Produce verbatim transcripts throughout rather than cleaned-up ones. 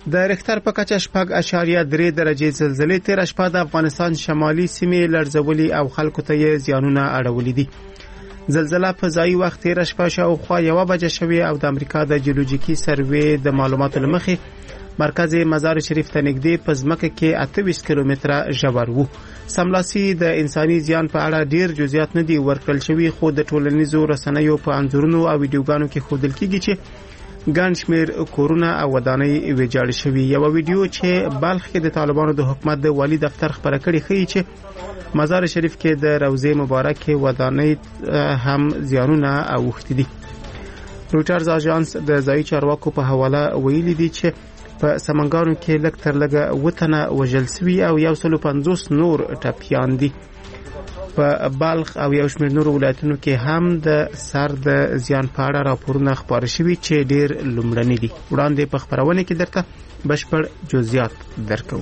د ریختر په کچه شپږ اعشاریه درې درجې زلزلې تېره شپه د افغانستان شمالي سیمې لړزولي او خلکو ته یې زیانونه اړولي دي. زلزله په ځایي وخت تېره شپه شاوخوا یوه بجه شوې او د امریکا د جیولوجیکي سروې د معلوماتو له مخې مرکز مزار شریف ته نږدې په ځمکه کې اته ویشت کیلومتره ژور و. سملاسي د انساني زیان په اړه ډیر جزئیات نه دي ورکړل شوي، خو د ټولنیزو رسنیو په انځورونو او ویډیوګانو کې ښودل کېږي چې ګڼ شمېر کورونه او ودانۍ ویجاړې شوي. یوه ویډیو چې بلخ کې د طالبانو د حکومت د والي دفتر خپره کړې ښیي چې مزار شریف کې د روضې مبارکې ودانۍ هم زیانونه اوښتي دي. رویټرز اژانس د ځایي چارواکو په حواله ویلي دي چې په سمنګانو کې لږ تر لږه اووه تنه وژل سوي او یو سل او پنځوس نور ټپیان دي. په بلخ او یو شمېر نورو ولایتونو کې هم د سر د زیان په اړه راپورونه خپاره شوي چې ډېر لومړني دي. وړاندې په خپرونه کې درته بشپړ جزئیات درکوو.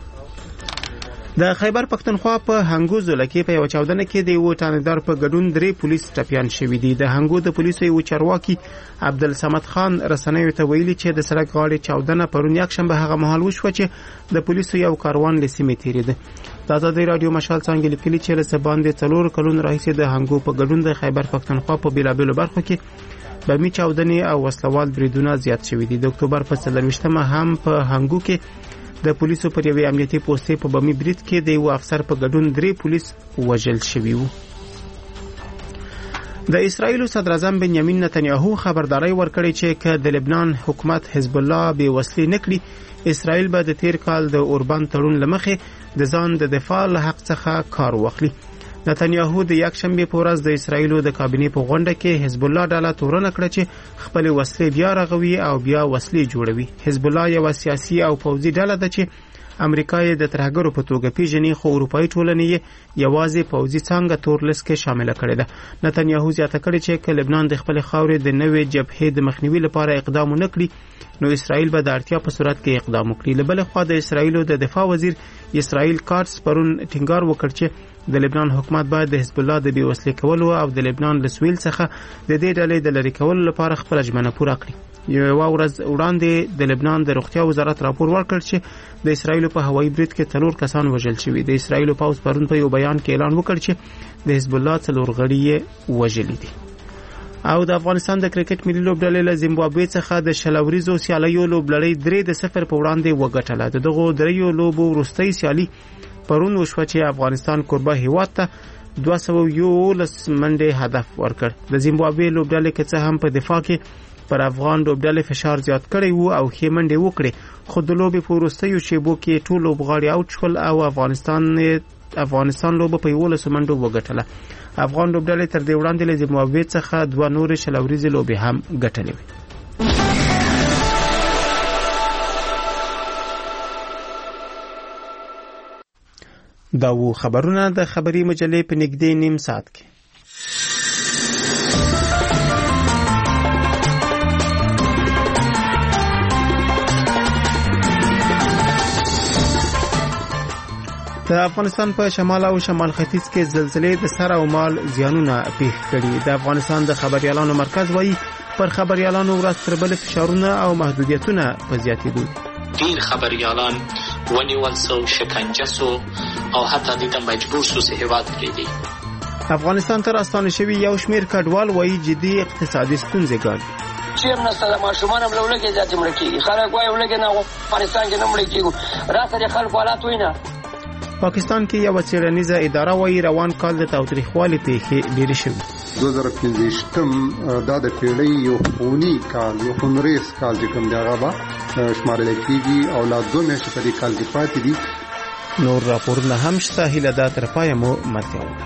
د خیبر پښتونخوا په هنګو ضلع کې په یو چاودنه کې د یو ټانکدار په ګډون درې پولیس ټپیان شوي دي. د هنګو د پولیسو یو چارواکي عبدالصمد خان رسنیو ته ویلي چې د سړک غاړې چاودنه پرون یکشنبه هغه مهال وشوه چې د پولیسو یو کاروان له سیمې تېرېده. د ازادۍ راډیو مشال څانګې لیکلي چې له څه باندې څلور کلونو راهیسې د هنګو په ګډون د خیبر پښتونخوا په بېلابېلو برخو کې بمي چاودنې او وسلوال بریدونه زیات شوي دي. د اکتوبر په څلرویشتمه هم په هنګو کې د پولیسو پر یوې امنیتي پوستې په بمي برید کې د یو افسر په ګډون درې پولیس وژل شوي وو. د اسرائیلو صدر اعظم بنیامین نتنیاهو خبرداری ورکړې چې که د لبنان حکومت حزب الله بې وسلې نه کړي، اسرائیل به د تیر کال د اوربان تړون له مخې د ځان د دفاع له حق څخه کار واخلي. نتنیاهو د یکشنبې په ورځ د اسرائیلو د کابینې په غونډه کې حزب الله ډله تورنه کړه چې خپلې وسلې بیا رغوي او بیا وسلې جوړوي. حزب الله یوه سیاسي او پوځي ډله ده چې امریکا یې د ترهګرو په توګه پیژني، خو اروپایي ټولنې یې یوازې پوځي څانګه تور لیست کې شامله کړې ده. نتنیاهو زیاته کړې چې که لبنان د خپلې خاورې د نوې جبهې د مخنیوي لپاره اقدام ونه کړي، نو اسرائیل به د اړتیا په صورت کې اقدام وکړي. له بلې خوا د اسرائیلو د دفاع وزیر اسرائیل کارتس پرون ټینګار وکړ چې د لبنان حکومت باید د حزب الله د بې وسلې کولو او د لبنان له سویل څخه د دې ډلې د لرې کولو لپاره خپله ژمنه پوره کړي. یوه ورځ وړاندې د لبنان د روغتیا وزارت راپور ورکړ چې د اسرائیلو په هوایي برید کې څلور کسان وژل شوي. د اسرائیلو پوځ پرون په یو بیان کې اعلان وکړ چې د حزب الله څلور غړي یې وژلي دي. او د افغانستان د کرکټ ملي لوبډلې له زیمبابوې څخه د شل اوریزو سیالیو لوبلړۍ درې د صفر په وړاندې وګټله. د دغو دریو لوبو وروستۍ سیالي پرون وشوه چې افغانستان کوربه هیواد ته دوه سوه یولس منډې هدف ورکړ. د زیمبابوې لوبډلې که څه هم په دفاع کې پر افغان لوبډلې فشار زیات کړی وو او ښې منډې وکړې، خو د لوبې په وروستیو شیبو کې ټول لوبغاړي اوټ شول او افغانستان افغانستان لوبه په یولسو منډو وګټله. افغان لوبډلې تر دې وړاندې له زیمبابوې څخه دوه نورې شل اوریزې لوبې هم ګټلې وې. دا وو خبرونه د خبري مجلې په نږدې نیم ساعت کې. د افغانستان په شمال او شمال ختیځ کې زلزلې د سر او مال زیانونه پیښ کړي. د افغانستان د خبريالانو مرکز وایي پر خبريالانو ورځ تر بلې فشارونه او محدودیتونه په زیاتېدو دي. ډیر خبريالان ونیول سو، شکنجه سو او حتی د مجبور سو چې هیواد پرېږدي. افغانستان تر استانه شوي یو شمېر کډوال وایي جدي اقتصادي ستونزې ګالي. چیرې نسته د ماشومان هم له ولږې زیاتې مړه کېږي. خلک وایي ولږې نه افغانستان کې نه مړه کېږو، راسه د خلکو حالات وایي نه. پاکستان کې یو څېړنیزه اداره وایي روان کال د تاوتریخوالي پیښې ډېرې شوي. دوه زره پنځویشتم دا د پیړۍ یو خوني کال یو خونریز کال چې کوم دی هغه به شمارل کېږي او لا دوه میاشتې په دې کال کې پاتې دي. نور راپورونه هم شته، هیله ده تر پایه مو ملتیا وکړئ.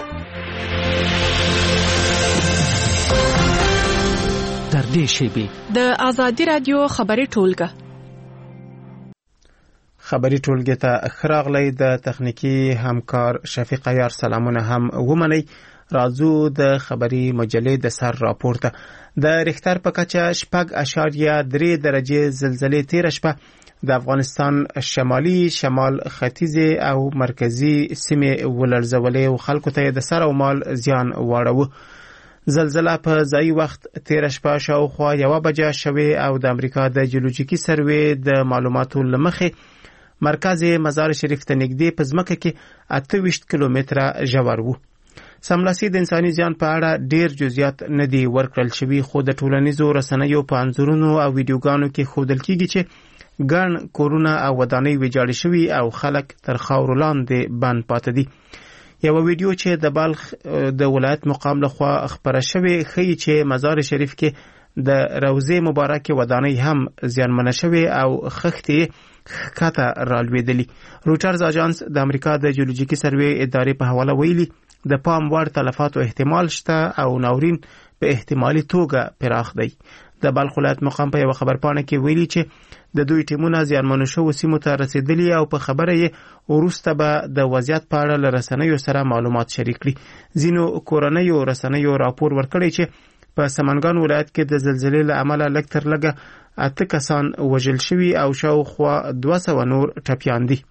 تر دې شیبې د ازادي راډیو خبري ټولګه خبري ټولګه ته خراغلی د تخنیکی همکار شفیق عیار سلامونه هم ومنئ. راځو د خبري مجلې د سر راپورته. د ریختر په کچه شپږ اعشاریه درې درجې زلزلې تېره شپه د افغانستان شمالي، شمال ختیځې او مرکزی سیمې ولړزولې او خلکو ته د سر او مال زیان واړوه. زلزله په ځایی وخت تیر شپه شاوخوا یوه بجه شوې او د امریکا د جیولوجیکي سروې د معلوماتو له مخې مرکز مزار شریف ته نږدې په ځمکه کې اته ویشت کیلومتره ژور و. سملاسي د انساني زیان په اړه ډیر جزئیات نه دي ورکړل شوي، خو د ټولنیزو رسنیو په انځورونو او ویډیوګانو کې ښودل کیږي چې ګڼ کورونه او ودانۍ ویجاړې شوي او خلک تر خاورو لاندې بند پاتې دي. یوه ویډیو چې د بلخ د ولایت مقام لخوا خپره شوې ښیي چې مزار شریف کې د روضې مبارکې ودانۍ هم زیانمنه شوې او خښتې ښکته رالوېدلې. روټرز اژانس د امریکا د جیولوجیکي سروې ادارې په حواله ویلي د پام وړ تلفاتو احتمال شته او ناورین په احتمالي توګه پراخ دی. د بلخ ولایت مقام په یوه خبرپاڼه کې ویلي چې د دوی ټیمونه زیانمنو شوو سیمو ته رسېدلي او په خبره یې وروسته به د وضعیت په اړه له رسنیو سره معلومات شریک کړي. ځینو کورنیو رسنیو راپور ورکړی چې په سمنګان ولایت کې د زلزلې له امله لږ تر لږه اته کسان وژل شوي او شاوخوا دوه سوه نور ټپیان دي.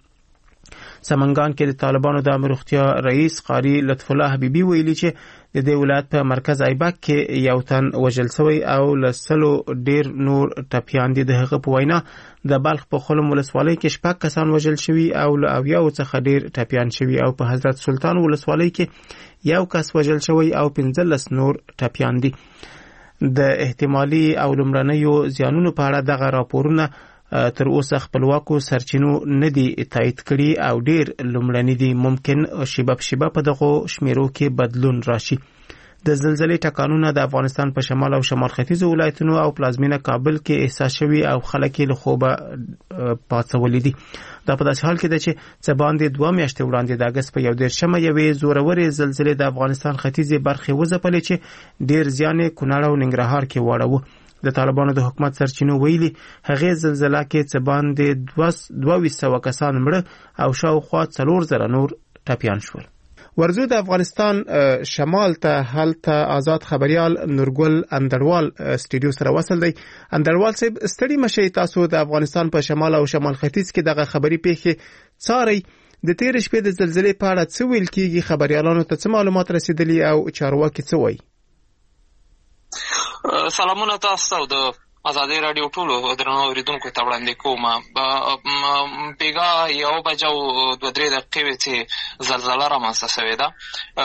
سمنګان کې د طالبانو د عامه روغتیا رئیس قاری لطف الله حبیبي ویلي چې د دې ولایت په مرکز ایبک کې یو تن وژل شوی او له سلو ډیر نور ټپیان دي. د هغه په وینا د بلخ په خلم ولسوالۍ کې شپږ کسان وژل شوي او له اویاو څخه ډیر ټپیان شوي او په حضرت سلطان ولسوالۍ کې یو کس وژل شوی او پنځلس نور ټپیان دي. د احتمالي او لومړنیو زیانونو په اړه دغه راپورونه تر اوسه خپلواکو سرچینو نه دي تایید کړي او ډیر لومړني دي. ممکن شیبه په شیبه په دغه شمیرو کې بدلون راشي. د زلزلې ټکانونه د افغانستان په شمال او شمال ختیځو ولایتونو او پلازمینه کابل کې احساس شوي او خلک له خوبه پاڅولي دي. دا په داسې حال کې ده چې څه باندې دوه میاشتې وړاندې د اګست په یو دېرشمه یوې زورورې زلزلې د افغانستان ختیځې برخې وځپلې چې ډیر زیان یې کونړ او ننګرهار کې واړاوه. د طالبانو د حکومت سرچینو ویلي هغې زلزله کې څه باندې دوه ویشت سوه کسان مړه او شاوخوا څلور زره نور ټپیان شول. ورزو د افغانستان شمال ته هلته آزاد خبریال نورګل اندروال سټوډیو سره وصل دی. اندروال صاحب ستړي مشي، تاسو د افغانستان په شمال او شمال ختیځ کې دغه خبري پیښې څارئ. د تیر شپې د زلزلې په اړه څه ویل کیږي؟ خبريالانو ته څه معلومات رسیدلي او چارواکي څه وایي؟ سلامونه تاسو ته د ازادي رادیو ټولو درنو اوریدونکو ته وړاندې کوم. بیګا یو بجو دوه درې دقیقې چې زلزله رامنځته شوې ده.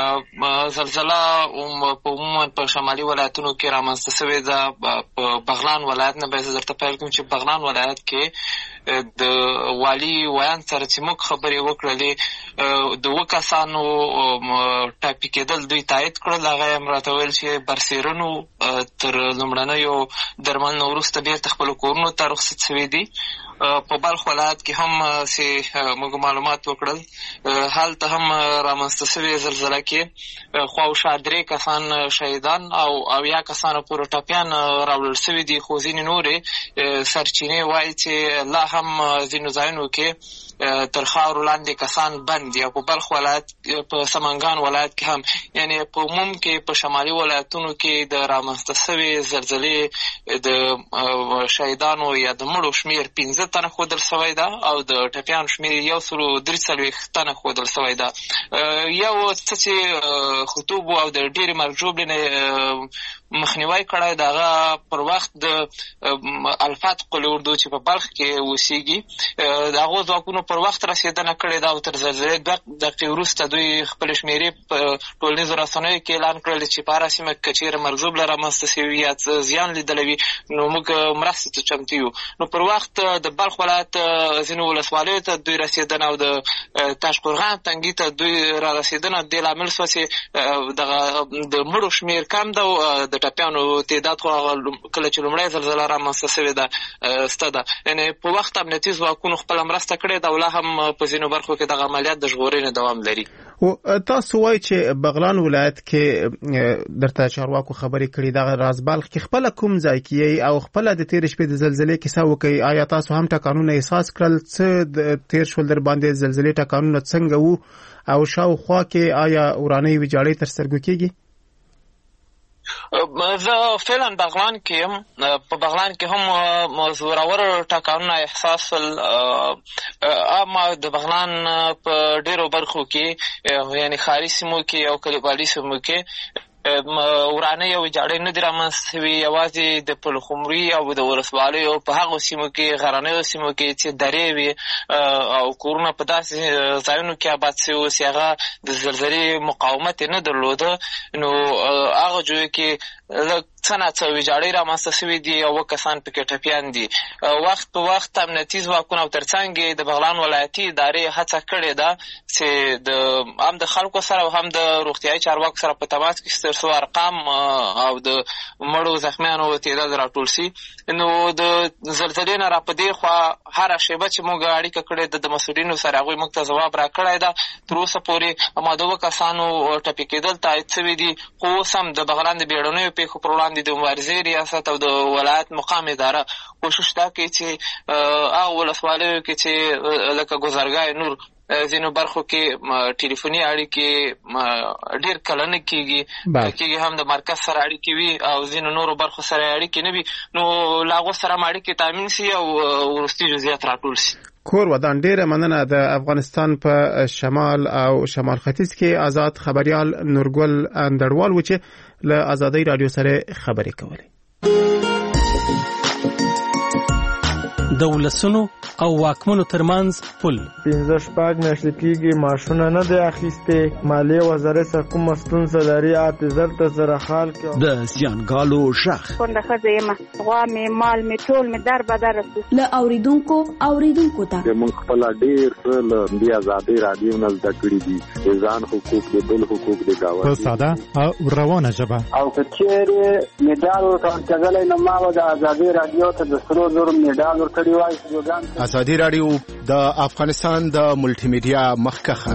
زلزله په عموما په شمالي ولایتونو کې رامنځته شوې ده. په بغلان ولایت نه به درته پیل کوم چې بغلان ولایت کې د والي ویان سره چې موږ خبرې وکړلې د اووه کسانو ټاپي کېدل دوی تایید کړل. هغه یې راته ویل چې برسېرنو تر لومړنیو درملنو وروسته بېرته خپلو کورونو ته رخصت شوي دي. په بلخ ولایت کې هم چې موږ معلومات وکړل هلته هم رامنځته شوې زلزله کې خواوشا درې کسان شهیدان او اویا کسانو پورې ټپیان راوړل شوي دي. خو ځینې نورې سرچینې وایي چې لا هم ځینو ځایونو کې تر خاورو لاندې کسان بند دي. په بلخ ولایت په سمنګان ولایت کې هم یعنې په عموم کې په شمالي ولایتونو کې د رامنځته شوې زلزلې د شهیدانو یا د مړو شمېر پنځه تنه ښودل شوی ده او د ټپیانو شمېر یو سلو درې څلوېښت تنه ښودل شوی ده. یو څه چې خطوب او د ډېرې مرګ ژوبلې نه مخنیوی کړی د هغه پر وخت د الفات قل اردو چې په بلخ کې اوسېږي د هغو ځواکونو پر وخت رسېدنه کړې ده او تر زلزلې دوه دقیقې وروسته دوی خپلې شمېرې په ټولنیزو رسنیو کې اعلان کړل چې په هره سیمه کې که چېرې مرګ ژوبله رامنځته شوي یا څه زیان لیدلی وي نو موږ مرستې ته چمتو یو. نو پر وخت د بلخ ولایت ځینو ولسوالیو ته دوی رسېدنه او د تاشقرغان تنګي ته دوی را رسېدنه دې لامل شوه چې دغه د مړو شمېر کم ده او د ټپیانو تعداد خو کله چې لومړی زلزله رامنځته شوې ده سته ده. یعنې په وخت امنیتي ځواکونو خپله مرسته کړې ده او لا هم په ځینو برخو کې دغه عملیات د ژغورنې دوام لري. تاسو وایئ چې بغلان ولایت کې درته چارواکو خبرې کړي دغه راز بلخ کې خپله کوم ځای کې او خپله د تېرې شپې د زلزلې کیسه وکړئ. آیا تاسو هم ټکانونه احساس کړل؟ څه تېر شول در باندې زلزلې ټکانونه څنګه وو او شاوخوا کې آیا ورانۍ ویجاړۍ تر سترګو کېږي؟ زه فعلا بغلان کې یم. په بغلان کې هم زورور ټکانونه احساس شول. اما د بغلان په ډېرو برخو کې یعنې ښاري سیمو کې او کلیوالي سیمو کې ورانه یو ویجاړۍ نه دي رامنځته شوي، یوازې د پلخمري او د ولسوالیو په هغو سیمو کې غرنیو سیمو کې چې درې وي او کورونه په داسې ځایونو کې آباد شوي اوس هغه د زلزلې مقاومت یې نه درلوده، نو هغه ځایو کې لږ څه ناڅه ویجاړۍ رامنځته شوي دي او اووه کسان پکې ټپیان دي. وخت په وخت امنیتي ځواکونه او تر څنګ یې د بغلان ولایتي ادارې هڅه کړې ده چې د هم د خلکو سره او هم د روغتیایي چارواکو سره په تماس کې تر څو ارقام او د مړو زخمیانو تعداد راټول شي. نو د زلزلې نه را په دې خوا هره شیبه چې موږ اړیکه کړې ده د مسؤلینو سره، هغوی موږ ته ځواب را کړی ده. تر اوسه پورې همدا د اووه کسانو ټپي کېدل تایید شوي دي، خو اوس هم د بغلان د بیړنیو پیښو پر وړاندې د مبارزې ریاست او د ولایت مقام اداره کوشش دا کوي چې هغه ولسوالیو کې چې لکه ګذرګاه نور ځینو برخو کې ټلیفوني اړیکې ډېر کله نه کېږي کېږي هم د مرکز سره اړیکې وي او ځینو نورو برخو سره اړیکې نه وي، نو له هغو سره هم اړیکې تامین شي او وروستي جزئیات راټول شي. کور ودان ډیره مننه. د افغانستان په شمال او شمال ختیځ کې آزاد خبريال نورګل اندړوال و چې له آزادۍ رادیو سره خبرې کولې. د ولسونو او واکمنو ترمنځ پل پنځه شپږ میاشتې کېږي معاشونه نه دی اخیستې، مالیې وزارت څخه کومه ستونزه لري، حافظر ته زره خال کې د زیانګالو ژغ کونډه ښځه یم، غوا مې مال مې ټول مې در بدر شو. له اوریدونکو اوریدونکو ته موږ خپل ډېر څه له دې آزادۍ رادیو نه زده کړي دي، د ځان حقوق د بل حقوق د ګاونډي په ساده او روانه ژبه. او که چېرې مډال ورکول کېدلی نو ما به د آزادۍ رادیو ته د سرو زرو مډال ورکړی وای. آزادۍ رادیو د افغانستان د ملټي میډیا مخکخه.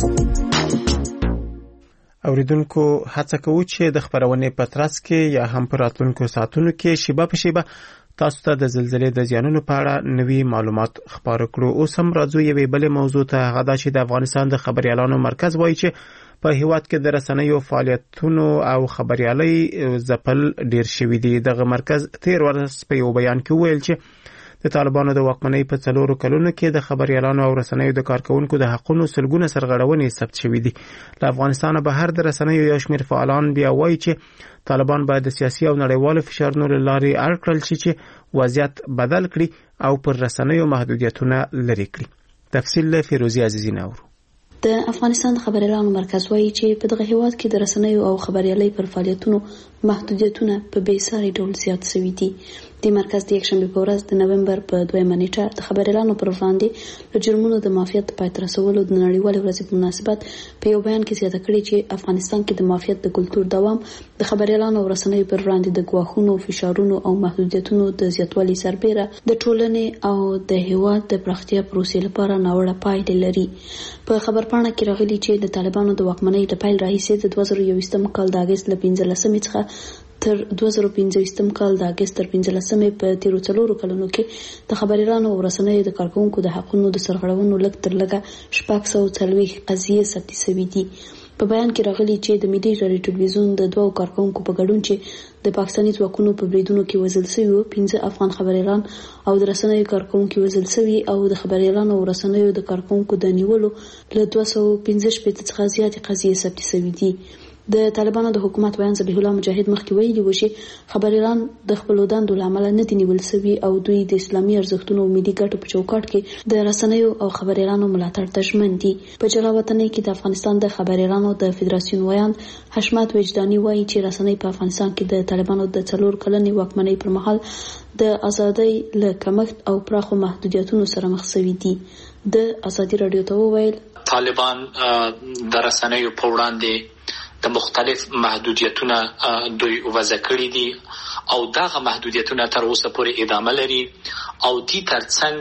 اوریدونکو هڅه کوو چې د خبرونې په ترڅ کې یا هم په راتلونکو ساعتونو کې شیبه په شیبه تاسو ته د زلزلې د زیانونو په اړه نوي معلومات خبرو کړو. اوس هم راځو یوې بلې موضوع ته، هغه دا چې د افغانستان د خبريالانو مرکز وایي چې په هیواد کې د رسنیو فعالیتونو او خبريالۍ ځپل ډیر شوي دي. دغه مرکز تیر ورځ په یو بیان کې ویل چې د طالبانو د واکمنۍ په څلورو کلونو کې د خبريالانو او رسنیو د کارکونکو د حقونو سلګونه سرغړونې ثبت شوې دي. له افغانستان بهر د رسنیو یو شمېر فعالان بیا وایي چې طالبان باید د سیاسي او نړیوالو فشارونو له لارې اړ کړل شي چې وضعیت بدل کړي او پر رسنیو محدودیتونه لرې کړي. تفصیل له فیروزي عزیزی ناورو. د افغانستان خبريالانو مرکز وایي چې په دغه هیواد کې د رسنیو او خبريالۍ پر فعالیتونو محدودیتونه په بې ساري ډول زیات شوي دي. د مرکز د یکشنبه په ورځ د نومبر په دویمه نیټه د خبريالانو پر وړاندې د جرمونو د مافیات پای ته رسولو د نړیوالې ورځې په مناسبت په یو بیان کې زیاته کړې چې افغانستان کې د مافیات د کلتور دوام د خبريالانو او رسنیو پر وړاندې د ګواښونو، فشارونو او محدودیتونو د زیاتوالي سربېره د ټولنې او د هیواد د پراختیا پروسې لپاره ناوړه پایلې لري. په خبرپاڼه کې راغلي چې د طالبانو د واکمنۍ له پیل راهیسې د دوه زره یوویشتم کال د اګست له پنځلسمې څخه تر دوه زره پنځویشتم کال د اګست تر پنځلسمې په تیرو څلورو کلونو کې د خبريالانو او رسنیو د کارکونکو د حقونو د سرغړونو لږ تر لږه شپږ سوه څلوېښت قضیې ثبت شوي دي. په بیان کې راغلي چې د ملي رادیو ټلویزیون د دوو کارکونکو په ګډون چې د پاکستاني ځواکونو په بریدونو کې وژل شوي وو، پنځه افغان خبريالان او د رسنیو کارکونکو وژل شوي او د خبريالانو او رسنیو د کارکونکو د نیولو له دوه سوه پنځه شپېته څخه زیاتې قضیې ثبت شوي دي. د طالبانو د حکومت ویان ذبیح الله مجاهد مخکې ویلي و چې خبريالان د خپلو دندو له امله نه دي نیول شوي او دوی د اسلامي ارزښتونو او ملي ګټو په چوکاټ کې د رسنیو او خبريالانو ملاتړ ته ژمن دي. په جلا وطنۍ کې د افغانستان د خبريالانو د فدراسیون ویان حشمت وجداني وایي چې رسنۍ په افغانستان کې د طالبانو د څلور کلنې واکمنۍ پر مهال د ازادۍ له کمښت او پراخو محدودیتونو سره مخ شوي دي. د ازادي رادیو ته وویل طالبان د رسنیو په وړاندې د مختلف محدودیتونه دوی وضع کړي دي او دغه محدودیتونه تر اوسه پورې ادامه لري او دې ترڅنګ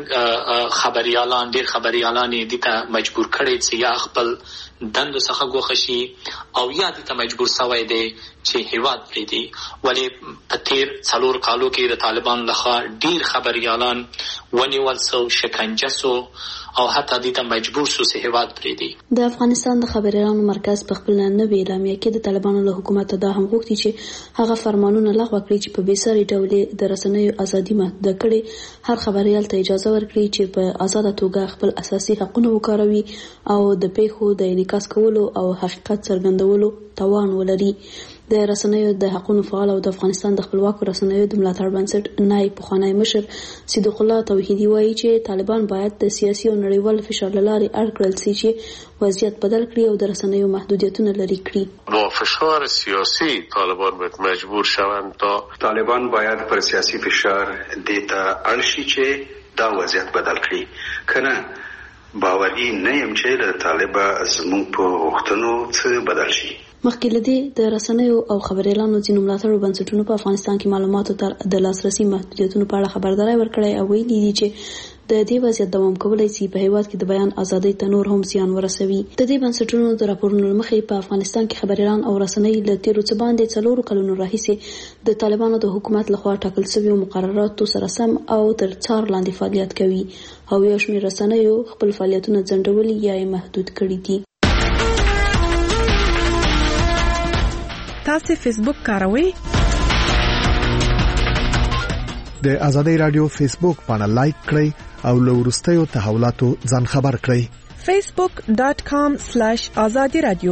خبريالان ډېر خبريالان دې ته مجبور کړي چې یا خپل دندو څخه ګوښه شي او یا دې ته مجبور شوی دی چې هیواد پرېږدي. ولې په تېر څلور کالو کې د طالبان لخوا ډېر خبريالان ونیول سو، شکنجه سو او حتی دې ته مجبور شو چې هیواد پرېږدي. د افغانستان د خبريالانو مرکز په خپل نوې اعلامیه کې د طالبانو له حکومت دا هم غوښتي چې هغه فرمانونه لغوه کړي چې په بې ساري ډول د رسنیو ازادي محدوده کړي، هر خبريال ته اجازه ورکړي چې په آزاده توګه خپل اساسي حقونه وکاروي او د پیښو د انعکاس کولو او حقیقت څرګندولو توان ولري. د رسنیو د حقوقو فعال او د افغانستان د خپلواکو رسنیو د ملاتړ بنسټ نایب پخوانی مشر صدیق الله توحیدی وایي چې طالبان باید د سیاسي او نړیوال فشار له لارې اړ کړل شي چې وضعیت بدل کړي او د رسنیو محدودیتونه لرې کړي. با فشار سیاسی طالبان باید مجبور شوند تا طالبان باید پر سیاسی فشار دیتا اړ شي چې دا وضعیت بدل کړي. کنه باوري نه يم چې له طالبا زموږ په غوښتنو څه بدل شي. مخکې له دې د رسنیو او خبريالانو ځینو ملاتړو بنسټونو په افغانستان کې معلوماتو ته د لاسرسي محدودیتونو په اړه خبرداري ورکړې او ویلي دي چې د دې وضعیت دوام کولای شي په هیواد کې د بیان ازادۍ ته نور هم زیان ورسوي. د دې بنسټونو د راپورونو مخې په افغانستان کې خبريالان او رسنۍ له تیرو څه باندې څلورو کلونو راهیسې د طالبانو د حکومت لخوا ټاکل شویو مقرراتو سره سم او تر څار لاندې فعالیت کوي او یو شمېر رسنیو خپل فعالیتونه ځنډولي یا یې محدود کړي دي. تاسو فیسبوک کاروئ؟ د آزادۍ رادیو فیسبوک باندې لایک کړئ او له وروستیو تحولاتو ځان خبر کړئ. facebook dot com slash azadi radio.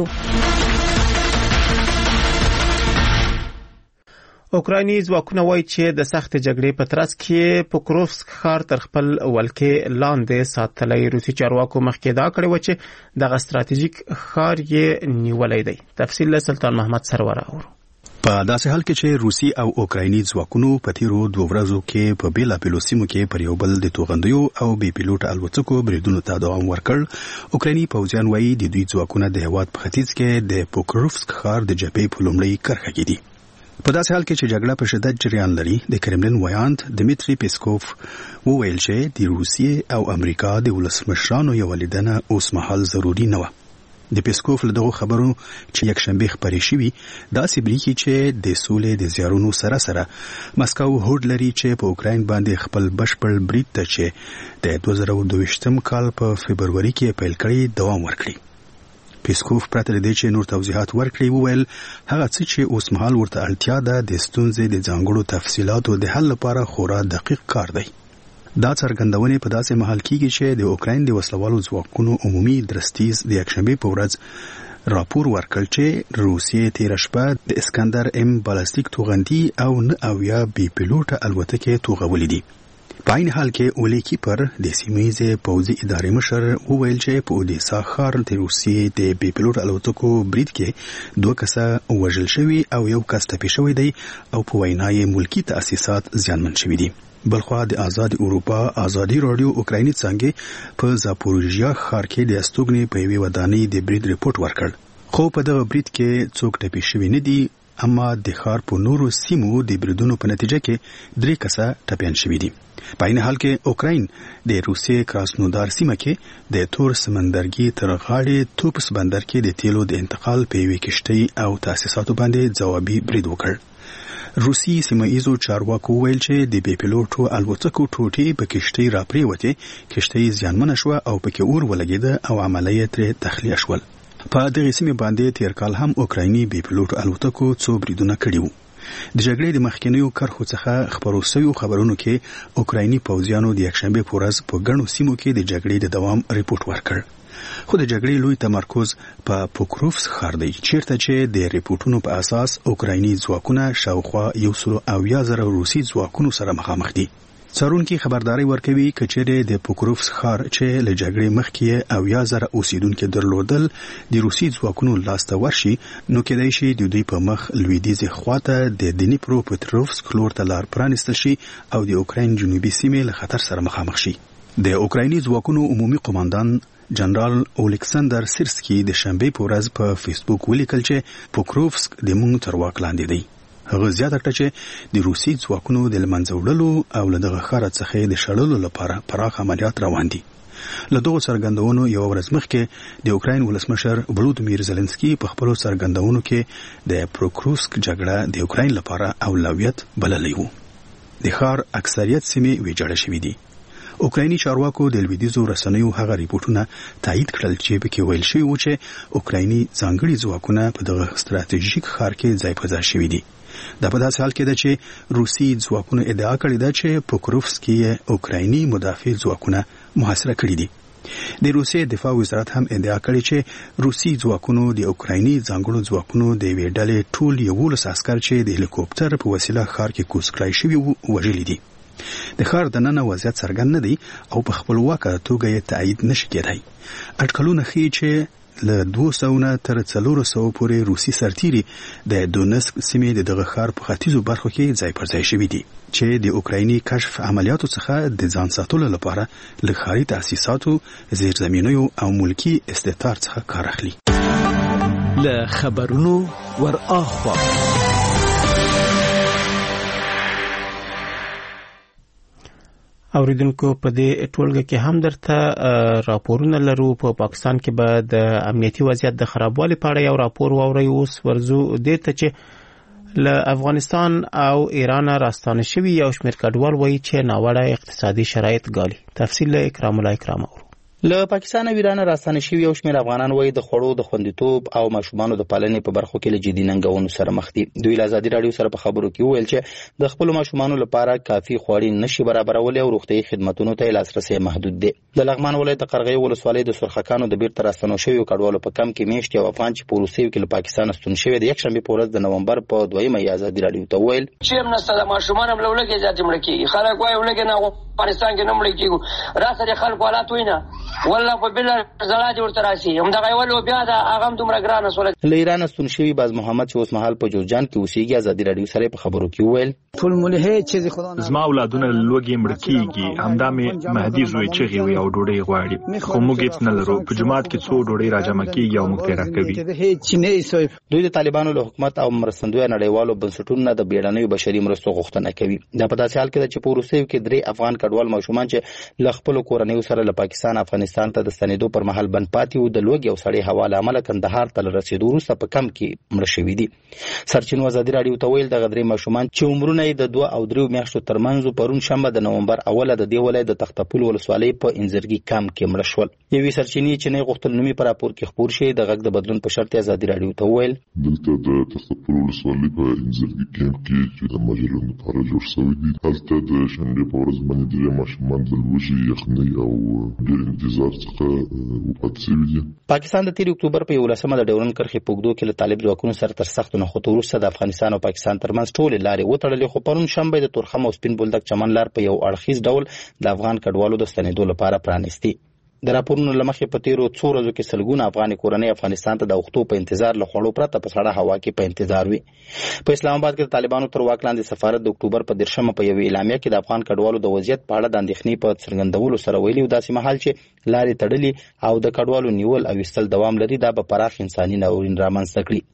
اوکرایني ځواکونه وایي چې د سخت جګړې په ترڅ کې پوکروفسک ښار تر خپل ولکې لاندې ساتلای. روسي چارواکو مخکې دا کړی و چې دغه ستراتیژیک ښار یې نیولی دی. تفصیل له سلطان محمد سرور اورو. په داسې حال کې چې روسي او اوکرایني ځواکونو په تیرو دوه ورځو کې په بیلابیلو سیمو کې پر یو بل د توغندیو او بي پیلوټ الوتکو بریدونو ته دوام ورکړ. اوکرایني پوځیان وایي د دوی ځواکونه د هیواد په ختیځ کې د پوکروفسک ښار د جبهې په لومړۍ کرښه کې دي. په داسې حال کې چې جګړه په شدت جریان لري، د کرملین وایاند دمیتری پیسکوف وویل چې د روسیې او امریکا د ولسمشرانو یو لیدنه اوس مهال ضروری نه و. د پیسکوف له دغه خبرو چې یک شنبه خبرې شوې داسې بریښي چې د سولې د زیارونو سره سره مسکو هوډ لري چې په اوکراین باندې خپل بشپړ برید ته چې د دوه زره دوه ویشتم کال په فبروري کې پیل کړی دوام ورکړي. پیسکوف پرته له دې چې نور توضیحات ورکړي وویل هغه څه چې اوس مهال ورته اړتیا ده د ستونزې د ځانګړو تفصیلاتو د حل لپاره خورا دقیق کار دی. دا څرګندونې په داسې مهال کېږي چې د اوکراین د وسلوالو ځواکونو عمومي درستیز د یکشنبه په ورځ راپور ورکړ چې روسیې تېره شپه د اسکندر ام بالستیک توغندي او نه اویا بي پیلوټ الوتکې توغولې دي. په عین حال کې اولی کیپر د سیمه‌ییزې پوځي ادارې مشر وویل چې په اودیسا ښار د روسیې د بي پیلوټ الوتکو برید کې دوه کسه وژل شوي او یو کس ټپي شوی دی او په وینا یې ملکی تأسیسات زیانمن شوي دي. بلخوا د آزاد اروپا آزادي رادیو اوکرایني څنګه په زاپوریژیا ښار کې د استوګنې په یوې ودانۍ د برید ریپورت ورکړ. خو په دغه برید کې څوک ټپي شوي نه دي، اما د ښار په نورو سیمو د بریدونو په نتیجه کې درې کسه ټپیان شوي دي. په عین حال کې اوکراین د روسیې کراسنودار سیمه کې د تور سمندرګي تر غاړې توپس بندر کې د تیلو د انتقال په یوې کشتۍ او تاسیساتو باندې ځوابي برید وکړ. روسي سیمه‌ییزو چارواکو ویل چې د بي پیلوټو الوتکو ټوټې په کشتۍ راپریوتې، کشتۍ زیانمنه شوه او پکې اور ولګېده او عملیات ترې تخلیه شول. په دغه سیمه باندې تیر کال هم اوکرایني بي پیلوټ الوتکو څو بریدونه کړي وو. د جګړې د مخکینیو کرښو څخه خبرو شویو خبرونو کې اوکرایني پوځیانو د یکشنبه په ورځ په ګڼو سیمو کې د جګړې د دوام ریپورت ورکړ. خو د جګړې لوی تمرکز په پوکروفسک ښار دی، چیرته چې د ریپورتونو په اساس اوکرایني ځواکونه شاوخوا یو سل او اویا زره روسي ځواکونو سره مخامخ دي. څارونکي خبرداري ورکوي کچېره د پوکروفسک ښار چې له جګړې مخکې اویا زره اوسیدونکو درلودل د روسي ځواکونو لاسته ورشي، نو کېدای شي د دوی په مخ لویدیځه خواته د دنیپرو پټروفسک لور ته لار پرانیستل شي او د اوکراین جنوبي سیمې له خطر سره مخامخ شي. د اوکرایني ځواکونو عمومي قوماندان جنرال اولیکساندر سیرسکي د شنبه په ورځ په فیسبوک ولیکل چې پوکروفسک د مونږ تر واک لاندې دی. هغه زیاته کړه چې د روسي ځواکونو د لمنځه وړلو او له دغه ښار څخه د شړلو لپاره پراخ عملیات روان دي. له دغه څرګندونو یو ورځ مخکې د اوکراین ولسمشر ولودیمیر زيلنسکي په خپل څرګندونو کې د پروکروسک جګړه د اوکراین لپاره اولویت بللی وو. د ښار اکثریت سیمې ویجاړې شوې دي. اوکرایني چارواکو د لویدیځو رسنیو هغه ریپورتونه تایید کړل چې پکې ویل شوی و چې اوکرایني ځانګړي ځواکونه په دغه ستراتیژیک ښار کې ځای په ځای شوي دي. دا په داسې حال کې ده چې روسي ځواکونو ادعا کړې ده چې پوکروفسک یې اوکرایني مدافع ځواکونه محاصره کړي دي. د روسیې دفاع وزارت هم ادعا کړې چې روسي ځواکونو د اوکرایني ځانګړو ځواکونو د یوې ډلې ټول یولس عسکر چې د هلیکوپټر په وسیله ښار کې کوز کړای شوي وو وژلي دي. د ښار دننه وضعیت څرګند نه دی او په خپلواکه توګه یې تایید نشي کېدای. اټکلونه ښیي چې له دوه سوه نه تر څلور سوه پورې روسي سرتیري د دونسک سیمې د دغه ښار په ختیځو برخو کې ځای پر ځای شوي دي چې د اوکرایني کشف عملیاتو څخه د ځان ساتلو لپاره له ښاري تاسیساتو، زیرزمینیو او ملکي استعمار څخه کار اخلي. له خبرونو ور اخوا اوریدونکو په دې ټولګه کې هم درته راپورونه لرو. په پاکستان کې به د امنیتي وضعیت د خرابوالي په اړه یو راپور واوري. اوس ورزو دې ته چې له افغانستان او ایران راستانه شوی یو شمېر کډوال وایي چې ناوړه اقتصادي شرایط ګالي. تفصیل له اکرام الله اکرام اورو. له پاکستان او ایران راستانه شوی یو شمېر افغانان وایي د خوړو د خوندیتوب او ماشومانو د پالنې په برخو کې له جدي ننګونو سره مخ دي. دوی له ازادي راډیو سره په خبرو کې وویل چې د خپل ماشومانو لپاره کافي خوړې نشي برابرولای او روغتيایي خدماتو ته لاسرسي محدود دي. د لغمان ولایت د قرغې ولسوالۍ د سرخکانو د بیرته راستنو شوی کډوالو په کم کې میشت یو افغان چې په روسیې کې له پاکستان ستون شوی د یک شنبه په ورځ د نومبر په دویمه یې ازادي راډیو ته وویل چې هم نسته د ماشومان هم لولګي ځات مړ کیږي. خلک وايي ولګي نه افغانستان کې نه مړ کیږي. راسره خلک حالات وینا والله په زړه جوړ تراشي هم دغه ولو بیا دا هغه دومره ګرانه سول. له ایران ستون شوی باز محمد چې اوس مهال په جوزجان کې اوسېږي ازادي راډیو سره په خبرو کې وویل ټول ملهه چې خدا زما اولادونه لوګي مړ کیږي. همدا مې مهدي زوی چغي وي او ډوډۍ غواړي خو موږ هیڅ نه لرو. په جماعت کې څو ډوډۍ راجمع کیږي او موږ تیرا کوي. دوی د طالبانو له حکومت او مرستندوی نړیوالو بنسټونو د بیړنیو بشري مرستو غوښتنه کوي. دا په داسې حال کې چې په روسیې کې درې افغان کډوال ماشومان چې له خپل کورنیو سره له پاکستان افغانستان ته د ستنېدو پر مهال بند پاتې وو د لوګي او سړی حواله عمله کندهار ته رسیدو وروسته په کم کې مړ شوي دي. سرچینو ازادي راډیو ته ویل دغه درې ماشومان چې عمرونه یې د دوه او درې میاشتو ترمنځ پرون شنبه د نومبر اوله د دې ولایت د تختپول ولسوالۍ په انځرګي کم کې مړ شول. یوې سرچینې چې نه غوښتل نومي په راپور کې خپور شي د غږ د بدلون په شرط ازادي راډیو ته ویل دلته د تختپول ولسوالۍ په انځرګي کم کې چې د مجلو لپاره جوړ شوی دی هلته د شنبه په ورځ باندې درې ماشومان د لوږې یخنۍ او ډېر انتظار څخه پاکستان د تیر اکتوبر په یولسمه د ډیورن کرښې په اوږدو کې له طالب ځواکونو سره تر سختو نښتو وروسته د افغانستان او پاکستان ترمنځ ټولې لارې وتړلې. خو پرون شنبه د تورخم او سپین بولدک چمن لار په یو اړخیز ډول د افغان کډوالو د ستنېدو لپاره پرانیستي. د راپورونو له مخې په تیرو څو ورځو کې سلګونه افغاني کورنۍ افغانستان ته د اوښتو په انتظار له خوړو پرته په سړه هوا کې په انتظار وي. په اسلام آباد کې د طالبانو تر واک لاندې سفارت د اکتوبر په دېرشمه په یوې اعلامیه کې د افغان کډوالو د وضعیت په اړه د اندېښنې په څرګندولو سره ویلي و داسې مهال چې لارې تړلي او د کډوالو نیول او ایستل دوام لري دا به پراخ انساني ناورین رامنځته کړي.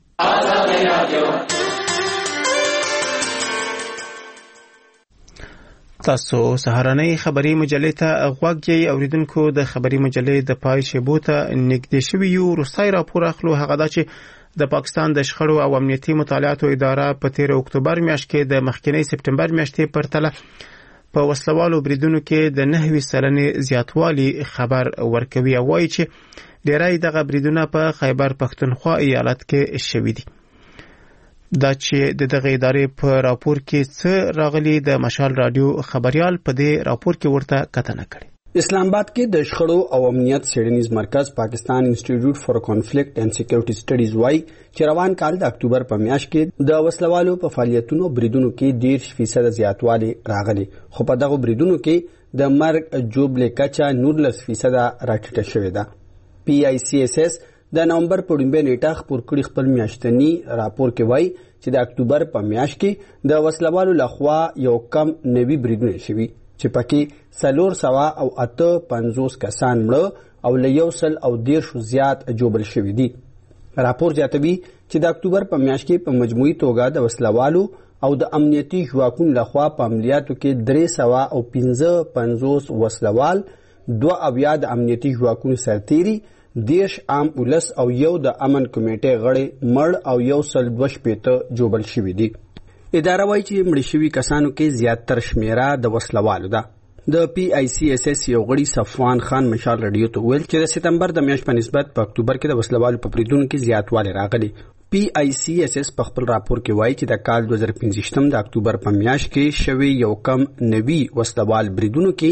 تاسو سهارنۍ خبري مجلې ته غوږ یې. اوریدونکو د خبري مجلې د پای شیبو ته نږدې شوي یو. وروستی راپور اخلو هغه دا چې د پاکستان د شخړو او امنیتي مطالعاتو اداره په تیر اکتوبر میاشت کې د مخکینی سپټمبر میاشتې پرتله په وسلوالو بریدونو کې د نهوي سلنې زیاتوالي خبر ورکوي او وایي چې ډیری دغه بریدونه په خیبر پښتونخوا ایالت کې شوي دي. دا چې د دغه ادارې په راپور کې څه راغلي د مشال رادیو خبريال په دې راپور کې ورته کتنه کړې. اسلام آباد کې د شخړو او امنیت څېړنیز مرکز پاکستان انسټیټیوټ فار کانفلیکټ اینڈ سکیورټي سټډیز وايي چې روان کال د اکتوبر په میاشت کې د وسلوالو په فعالیتونو بریدونو کې ډېر فیصد زیاتوالی راغلی. خو په دغه بریدونو کې د مرګ جوړبلې کچا نورلس فیصد راټیټه شوې ده. پی آی سی ایس ایس د نومبر په لومړۍ نیټه خپور کړي خپل میاشتني راپور کې وایي چې د اکتوبر په میاشت کې د وسلوالو لخوا یو کم نوي بریدونه شوي چې پکې څلور سوه او اته پنځوس کسان مړه او له یو سل او دیرشو زیات جوبل شوي دي. راپور زیاتوي چې د اکتوبر په میاشت کې په مجموعي توګه د وسلوالو او د امنیتي ځواکونو لخوا په عملیاتو کې درې سوه او پنځه پنځوس وسلوال، دوه اویا د امنیتي ځواکونو سرتیري، دیش عام ولس او یو د امن کمیټې غړي مړ او یو سل دوه شپېته جوبل شوي دي. اداره وایي چې مړه شوي کسانو کې زیاتره شمیره د وسلوالو ده. د پی آی سی ایس ایس یو غړي صفوان خان مشال رادیو ته ویل چې د سپتمبر د میاشتې په نسبت په اکتوبر کې د وسلوالو په بریدونو کې زیاتوالی راغلی. پی آی سی ایس ایس په خپل راپور کې وایي چې د کال دوه زره پنځه ویشتم د اکتوبر په میاشت کې شوي یو کم نوي وسلوال بریدونو کې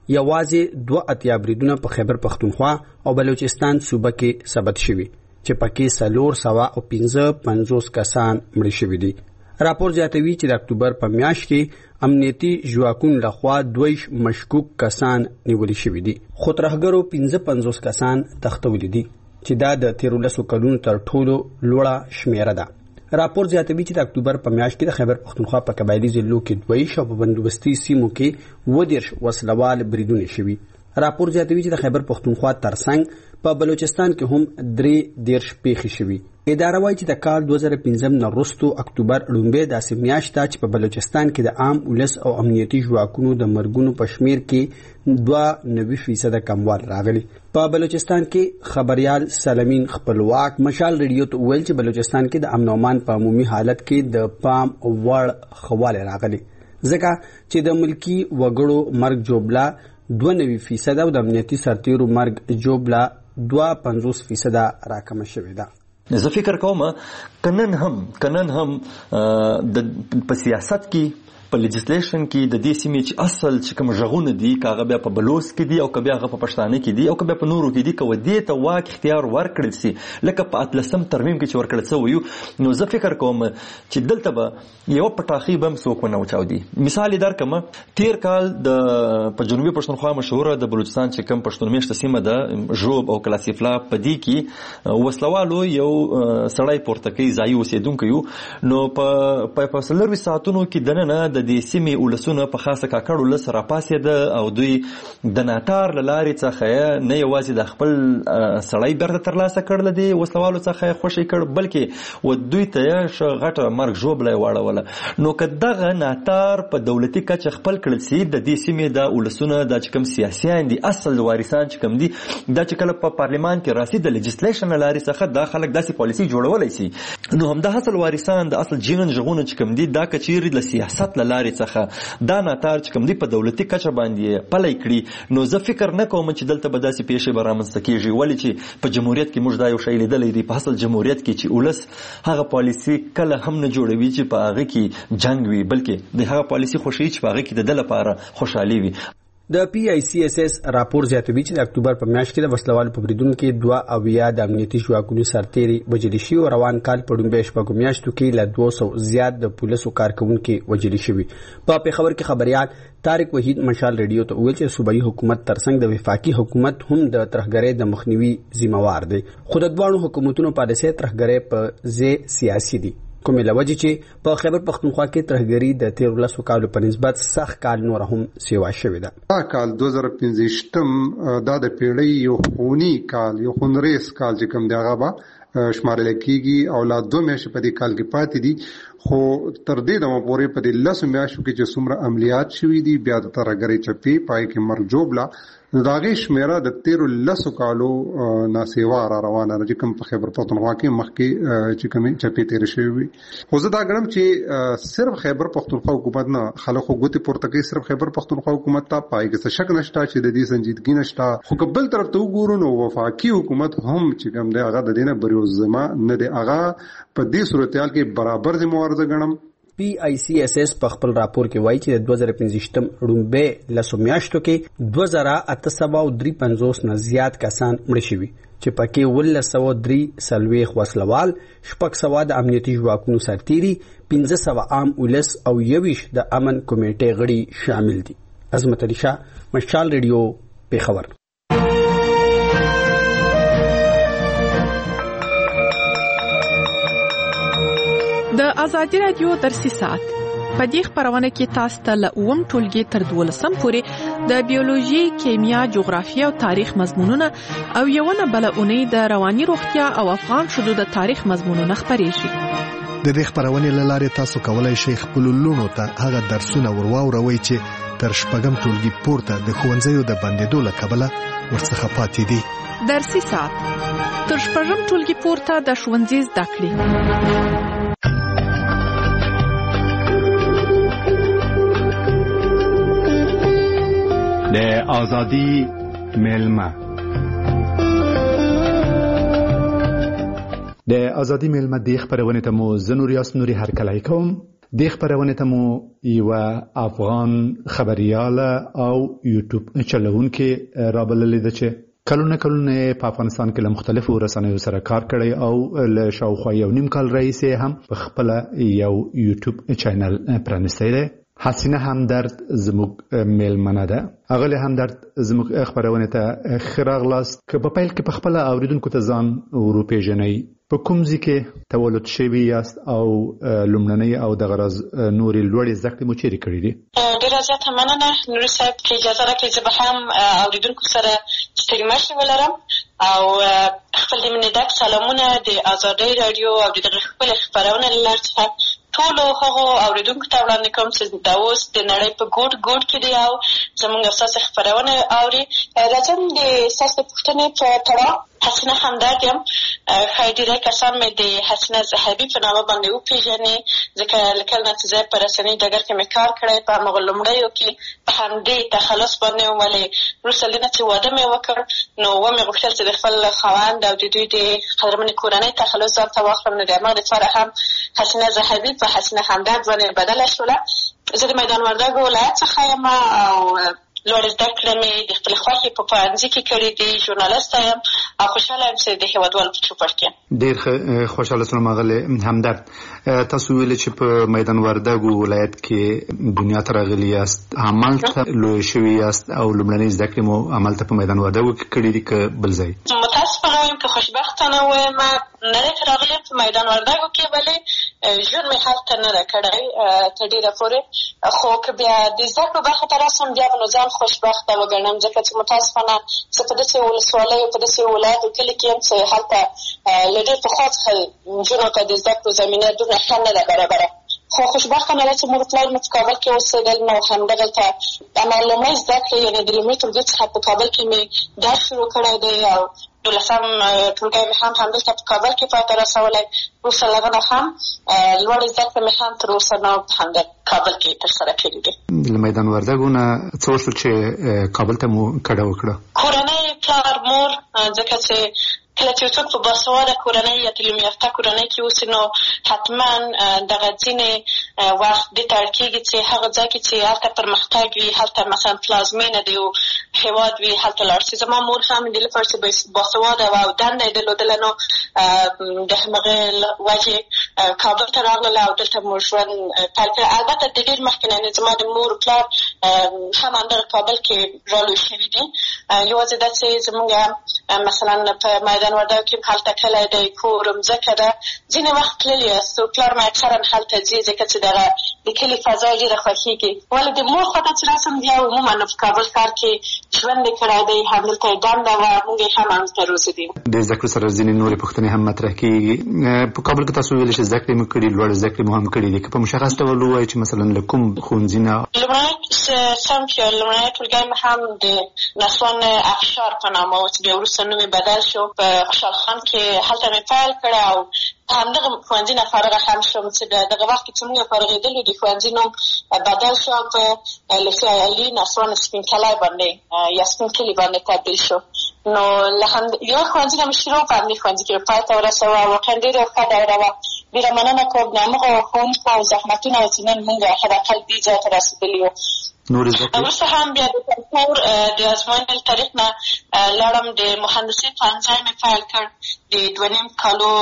یوازې دوه اتیا بریدونه په خیبر پختونخوا او بلوچستان صوبه کې ثبت شوي چې پکې څلور سوه او پنځه پنځوس کسان مړه شوي دي. راپور زیاتوي چې د اکتوبر په میاشت کې امنیتي ژواکونو لخوا دویش مشکوک کسان نیول شوي دي، خو ترهګرو پنځه پنځوس کسان تښتولي دي چې دا د تیرو لسو کلونو تر ټولو لوړه شمیره ده. راپور زیاتوي چې د اکتوبر په میاشت کې د خیبر پختونخوا په قبایلي ضلعو کې دویش او په بندوبستي سیمو کې اووه دېرش وسلوال بریدونه شوي. راپور زیاتوي چې د خیبر پختونخوا ترڅنګ په بلوچستان کې هم درې دېرش پیښې شوي. اداره وایي چې د کال دوه زره پنځم نه وروسته اکتوبر لومړۍ داسې میاشت ده چې په بلوچستان کې د عام ولس او امنیتي ژواکونو د مرګونو په شمیر کې دوه نوي فیصده کموال راغلی. په بلوچستان کې خبريال سلمین خپلواک مشال ریډیو ته ویل چې بلوچستان کې د امن او امان په عمومي حالت کې د پام وړ خواله راغلی، ځکه چې د ملکی وګړو مرګ جوړبلا دوه نوي فیصده او د امنیتي سرتیرو مرګ جوړبلا دوه پنځوس فیصده راکمه شوې ده. زه فکر کوم کنن هم کنن هم د په سیاست کې په لیجسلیشن کې د دې سیمې چې اصل چې کوم ژغونه دي کاغه بیا په بلوچ کې دي او کبه هغه په پښتانه کې دي او کبه په نورو کې دي کو دې ته واک اختیار ورکړل سي لکه په اتلسم ترمیم کې چې ورکړل سو نو زه فکر کوم چې دلته به یو پټاخي بم سوک نه وچاو دي. مثال درکم تیر کال د په جنوبي پښتونخوا مشهوره د بلوچستان چې کوم پښتون میشته سیمه ده ژوب او کلاسیفلا په دې کې وسلوالو یو سړی پورته کوي ځای اوسیدونکو نو په په سلوي ساعتونو کې دنه د دې سیمې ولسونه په خاصه کاکړ ولس راپاسېده او دوی د ناتار له لارې څخه نه یوازې د خپل سړی بیرته ترلاسه کړل دي وسلوالو څخه خوشي کړ بلکې و دوی ته غټه مرګ ژوبله واړوله. نو که دغه ناتار په دولتي کچه خپل کړل سي د دې سیمې د ولسونه د کوم سیاسيان دي اصل وارثان چې کوم دي دا چې کله په پارلیمان کې راسي د لیجسلیشن لارې څخه د خلک داسې پالیسي جوړولای سي نو هم د اصل وارثان د اصل جینن ژغونه چې کوم دي دا کچيري د سیاست لارې څخه دا ناتار چې کوم دی په دولتي کچه باندې پلی کړي نو زه فکر نه کوم چې دلته به داسې پیښې به رامنځته کېږي ولې چې په جمهوریت کې موږ دا یو شی لیدلی دی په اصل جمهوریت کې چې ولس هغه پالیسي کله هم نه جوړوي چې په هغه کې جنګ وي بلکې د هغه پالیسي خوښوي چې په هغه کې د ده لپاره خوشحالي وي. د پی آی سی اس اس راپور زیاتوي چې د اکتوبر په میاشت کې د وسلوالو په بریدونو کې دوه اویا د امنیتي ژواکونو سرتیري وژل شوي او روان کال په لومړیو شپږو میاشتو کې له دوه سوه زیات د پولیسو کارکوونکي وژل شوي. په پېښور کې خبريال طارق وحید مشال ریډیو ته ویل چې صوبایي حکومت ترڅنګ د وفاقي حکومت هم د ترهګرۍ د مخنیوي ذمہوار دی، خو د دواړو حکومتونو پالیسۍ ترهګرۍ په ځای سیاسي دي کومې لوجې چې په خیبر پختونخوا کې ترهګري د تیرو لسو کالو په نسبت سخت کال نور هم سیوا شوې ده. دا کال دوه زره پنځویشتم دا د پیړۍ یو خوني کال یو خونریز کال چې کوم دی هغه به شمارل کېږي او لا دوه میاشتې په دې کال کې پاتې دي خو تر دې دمه پورې په دې لسو میاشتو کې چې څومره عملیات شوي دي بیا د ترهګرۍ چپې پای کې مرګ جوړبلا نو د هغې شمېره د تیرو لسو کالو ناسیوا را روانه ده چې کوم په خیبر پختونخوا کې مخکې چې کومې چپې تېرې شوې وي. خو زه دا ګڼم چې صرف خیبر پختونخوا حکومت نه خلک خو ګوتې پورته کوي صرف خیبر پختونخوا حکومت ته پای کې څه شک نشته چې د دې سنجیدګي نشته خو که بل طرف ته وګورو نو وفاقي حکومت هم چې کوم دی هغه د دې نه بریوزما نه دی هغه په دې صورتحال کې برابر ذمہوار زه ګڼم. پی آی سی ایس ایس په خپل راپور کې وایي چې د دوه زره پنځویشتم لومړۍ لسو میاشتو کې دوه زره اته سوه او درې پنځوس نه زیات کسان مړه شوي چې پکې اوولس سوه درې څلوېښت وسلوال، شپږ سوه د امنیتي ژواکونو سرتیري، پنځه سوه عام ولس او یوویشت د امن کمیټې غړي شامل دي. عظمت علي شاه، مشال ریډیو، پېښور. د ازادي رادیو درسي ساعت په دې خبرونه کې تاسو ته له اووم ټولګي تر دولسم پورې د بیولوژي، کیمیا، جغرافیه او تاریخ مضمونونه او یوونه بل اونۍ د رواني روغتیا او افغان شذو د تاریخ مضمونونه خبرېږي. د دې خبرونې له لارې تاسو کولای شئ خپل لونو ته هغه درسونه ورواوروئ چې تر شپږم ټولګي پورته د ښوونځیو د بندېدو له کبله ورڅخه پاتې دي. درسي ساعت تر شپږم ټولګي پورته د ښوونځي زده کړې. د ازادي میلمه د ازادي میلمه د خبرونه ته مو زنور یاس نوري هر کله کوم د خبرونه ته مو یو افغان خبرياله او یوټیوب چلونکي رابللې ده چې کلونه کلونه په افغانستان کې له مختلفو رسنیو سره کار کړی او له شاوخوا یو نیم کال راهیسې هم په خپل یو یوټیوب چینل پرانیستی دی. حسینه همدرد زموږ میلمنه ده. اغلی همدرد زموږ خبرونه ته ښه راغلاست. که په پیل کې په خپله اوریدونکو ته ځان وروپېژنئ، په کوم ځای کې تولد شوي یاست او لومړنۍ او دغه راز نورې لوړې زده کړې مو چیرې کړې دي؟ ډېره زیاته مننه نوري صاحب که اجازه راکړئ زه به هم اوریدونکو سره ستړي مشې ولرم او خپل د مینې ډک سلامونه د ازادۍ راډیو او د دغې خپلې خپرونې له لارې څخه ټولو هغو اوریدونکو ته وړاندې کوم چې دا اوس د نړۍ په ګوټ ګوټ کې دي او زموږ ستاسې خپرونه اوري. راځم د ستاسې پوښتنې په تړاو حسینه همدرد یم. ښایي ډېری کسان مې د حسینه ذهبي په نامه باندې وپېژني ځکه له کله نه چې زه په رسنۍ ډګر کې مې کار کړی په همغه لومړیو کې په همدې تخلص باندې وم، ولې وروسته له نه چې واده مې وکړ نو ومې غوښتل چې د خپل خاوند او د دوی د قدرمنې کورنۍ تخلص ځان ته واخلم، نو د همغې دپاره هم حسینه ذهبي په حسینه همدرد باندې بدله شوله. زه د میدان وردګو ولایت څخه یم او لوړې زده کړې مې د خپلې خوښې په پوهنځي کې کړې دي. ژورنالسته یم او خوشحاله یم چې د هېوادوالو په چوپړ کې یم. ډېر خوشحاله شوم اغلې همدرد. تاسو ویلې چې په میدان وردګو ولایت کې دنیا ته راغلي یاست، همالته لوی شوي یاست او لومړنۍ زده کړې مو همالته په میدان وردګو کې کړې دي که بل ځای؟ متاسفانه وایم که خوشبختانه وایم نه دی راغلی په میدان وردګو کې، ولې ژوند مې هلته نه ده کړی تر ډېره پورې. خو که بیا د زده کړو برخې ته راسم بیا به نو ځان خوشبخته وګڼم ځکه چې متاسفانه زه په داسې ولسوالیو په داسې ولایت او کلي کې یم چې هلته له ډېر پخوا څخه نجونو ته د زده کړو زمینه دومره ښه نه ده برابره. خو خوشبختانه ده چې مور پلار مې په کابل کې اوسېدل نو همدغلته اما لومړۍ زده کړې یعنې د لومړي ټولګي څخه په کابل کې مې درس شروع کړی دی او دولسم ټولګی مې هم همدلته په کابل کې پای ته رسولی. وروسته له هغه نه هم لوړې زده کړې مې هم تر اوسه نه په همدې کابل کې ترسره کړي دي. له میدان وردګو نه څه وشول چې کابل ته مو کډه وکړه؟ کورنۍ پلار مور ځکه چې کله چې څوک په باسواده کورنۍ یا تعلیم یافته کورنۍ کې اوسي نو حتما دغه ځینې وخت دې ته اړ کېږي چې هغه ځای کې چې هلته پرمختګ وي، هلته مثلا پلازمینه د یو هېواد وي، هلته لاړ شي. زما مور هم د دې لپاره چې باسواده وه او دنده یې درلودله نو د همغې وجې کابل ته راغلله او دلته مو ژوند پیل کړی. البته د ډېر مخکې نه زما د مور پلار هم همدغه کابل کې رالوی شوي دي. یوازې دا چې زمونږ مثلا په میدان وردګو کې هلته کلی دی، کور مځکه ده، ځینې وخت تللي یاست. پلار مې اکثرا هلته ځي ځکه چې دغه د کلي فضا یې ډېره خوښېږي. ولې د مور خوا ته چې راسم بیا عموما په کابل ښار کې ژوند یې کړی دی، همدلته یې دنده وه، موږ یې هم همدلته روزلي یو. د زده کړو سره ځینې نورې پوښتنې هم مطرح کېږي. په کابل کې تاسو ویلې چې زده کړې مو کړي، لوړې زده کړې مو هم کړي دي. که په مشخص ډول ووایئ چې مثلا له کوم ښوونځي نه؟ لومړنی صنف یا لومړنی ټولګی مې هم د نسوان افشار په نامه و چې بیا وروسته نوم یې بدل شو په خوشحال خان کې، هلته مې پیل کړی او همدغه ښوونځي نه فارغه هم شوم چې دغه وخت کې چې موږ فارغېدلو د ښوونځي نوم بدل شو او په لخي علي نسوان سپین کلی باندې یا سپین کلي باندې تبدیل شو. نو له یوه ښوونځي نه مې شروع په همدې ښوونځي کې پای ته ورسوه. واقعا ډېره ښه دوره وه. ډېره مننه کوم د همغه ښوونکو او زحمتونه و چې نن موږ حداقل دې ځای ته رسېدلي یو. وروسته هم بیا د کلتور د ازموینې له طریق نه لاړم د مهندسۍ پوهنځی مې پیل کړ. د دوه نیم کالو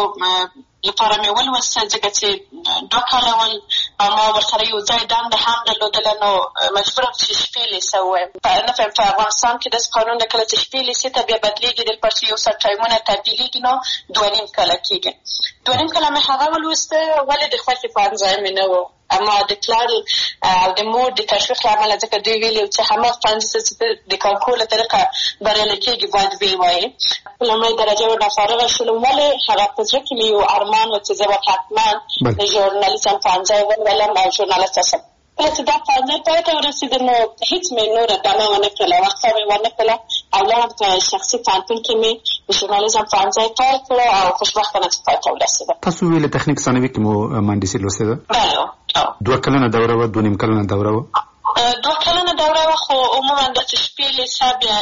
لپاره مې ولوستل ځکه چې دوه کاله ول او ما ورسره یو ځای دنده هم درلودله نو مجبوره چې شپې لیسه ووایم. نه فهم په افغانستان کې داسې قانون ده کله چې شپې لیسې ته بیا بدلېږي د لپاره چې یو څه ټایمونه تبدیلېږي نو دوه نیم کاله کېږي. دوه نیم کاله مې هغه ولوسته ولې د خوښې پوهنځی مې نه و. اما د پلار او د مور د تشویق له امله ځکه دوی ویلي چې هماغه پوهنځي چې د کانکور له طریقه بریالی کېږي باید ویې وایې. په لومړۍ درجه ورنه فارغه شولم ولې هغه په زړه کې مې یو ارمان و چې زه به حتما د ژورنالیزم پوهنځی ولولم او ژورنالسته شم. کله چې دا پوهنځی پای ته ورسېده نو هېڅ مې نوره دمه ونه کړله، وقفه مې ونه کړله او لاړم په شخصي پوهنتون کې مې د ژورنالیزم پوهنځی پیل کړه او خوشبختانه چې پای ته ورسېده. تاسو ویلې تخنیک ثانوي کې مو مهندسي لوستې ده؟ بله. دوه کلنه دوره وه، دوه نیم کلنه دوره وه؟ دوه کلنه دوره وه خو عموما داسې شپې لیسه بیا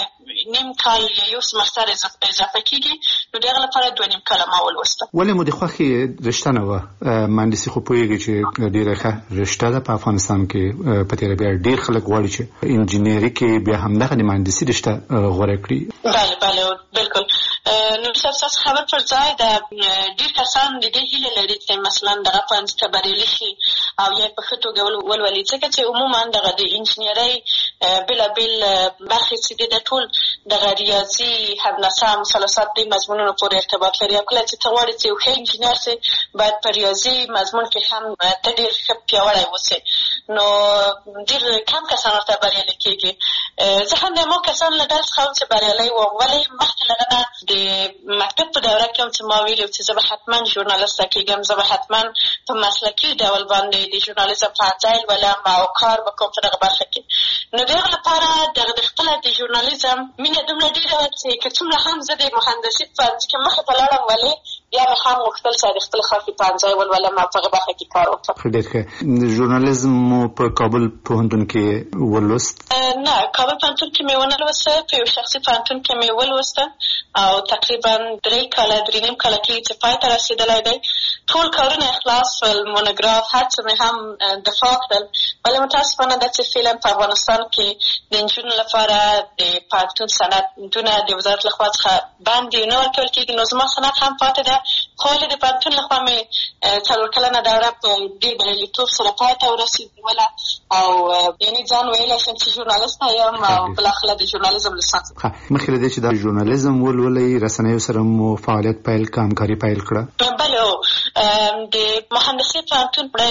نیم کال یا یو سمستر اضافه کیږي، نو دغه لپاره دوه نیم کال ما ولوسته. ولې مو د خوښې رشته نه وه؟ مهندسي خو پوهېږي چې ډېره ښه رشته ده په افغانستان کې، په تېره بیا ډېر خلک غواړي چې انجینري کې بیا همدغه د مهندسي رشته غوره کړي. بله بله بالکل. نو ستاسو خبر پر ځای د ډېر کسان د دې هیله لري چې مثلا دغه پوهنځي ته بریالي شي او یا په ښه توګه ولولي، ځکه چې عموما دغه د انجینرۍ بېلابېل برخې چې دي د ټول دغه ریاضي، هندسه، مثلثات دې مضمونونو پورې ارتباط لري. او کله چې ته غواړې چې یو ښه انجینر سې، باید په ریاضي مضمون کې هم ته ډېر ښه پیاوړی اوسې، نو ډېر کم کسان ورته بریالي کېږي. زه هم د همو کسانو له ډلې څخه وم چې بریالی وم، ولې مخکې له هغه نه د مکتب په دوره کې هم چې ما ویلي چې زه به حتما ژورنالسته کېږم، زه به حتما په مسلکي ډول باندې د ژورنالیزم پوهنځی لولم او کار به کوم په دغه برخه کې. نو د هغه لپاره دغه د خپله د ژورنالیزم مینه دومره ډېره وه چې که څومره هم زه د مهندسي په پوهنځي کې مخې ته لاړم، ولې بیا مې هم غوښتل چې د خپل خوښې پوهنځی ولولم او په هغه برخه کې کار وکړم. ډېر ښه. ژورنالیزم مو په کابل پوهنتون کې ولوست؟ نه، کابل پوهنتون کې مې ونه لوسته، په یو شخصي پوهنتون کې مې ولوسته او تقریبا درې کاله درې نیم کاله کې چې پای ته رسېدلی دی. ټول کارونه اخلاص ول، مونوګراف، هر څه مې هم دفاع کړل، ولې متاسفانه ده چې فعلا په افغانستان کې د نجونو لپاره د پوهنتون سندونه د وزارت لخوا څخه باندې نه ورکول کېږي. نو زما سند هم پاتې ده، خو ولې د پوهنتون لخوا مې څلور کلنه دوره په ډېر بریالیتوب سره پای ته ورسېدله او یعنې ځان ویلی شم چې ژورنالسته یم او بالاخره د ژورنالیزم لیسانس. مخکې له دې چې دا ژورنالیزم ولولئ، رسنیو سره مو فعالیت پیل کړه، همکاري پیل کړه؟ بله، د مهندسي پوهنتون په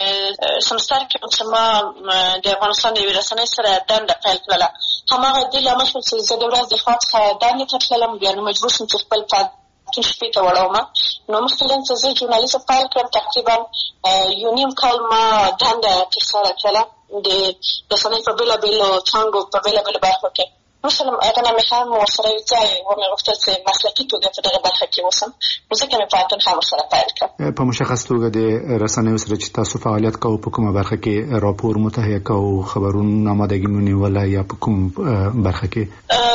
سمستر کې چې ما د افغانستان د یوې رسنۍ سره دنده پیل کړله، هماغه دې لامل شول چې زه د ورځ د خوا څخه دندې ته تللم، بیا نو مجبور شوم چې خپل پوهنتون شپې ته وړوم. نو مخکې له چې زه ژورنالیزم پیل کړم، تقریبا یو نیم کال ما دنده ترسره کړله د رسنۍ په بېلابېلو څانګو په بېلابېلو برخو کې. مثلا هغه نه مې هم ورسره یو ځای ومې غوښتل چې مسلکي توګه په دغه برخه کې اوسم، نو ځکه مې پوهنتون هم ورسره پیل کړ. په مشخص توګه د رسنیو سره چې تاسو فعالیت کوئ، په کومه برخه کې راپور متهیه کوئ، خبرونه آمادګي مو نیوله، یا په کوم برخه کې؟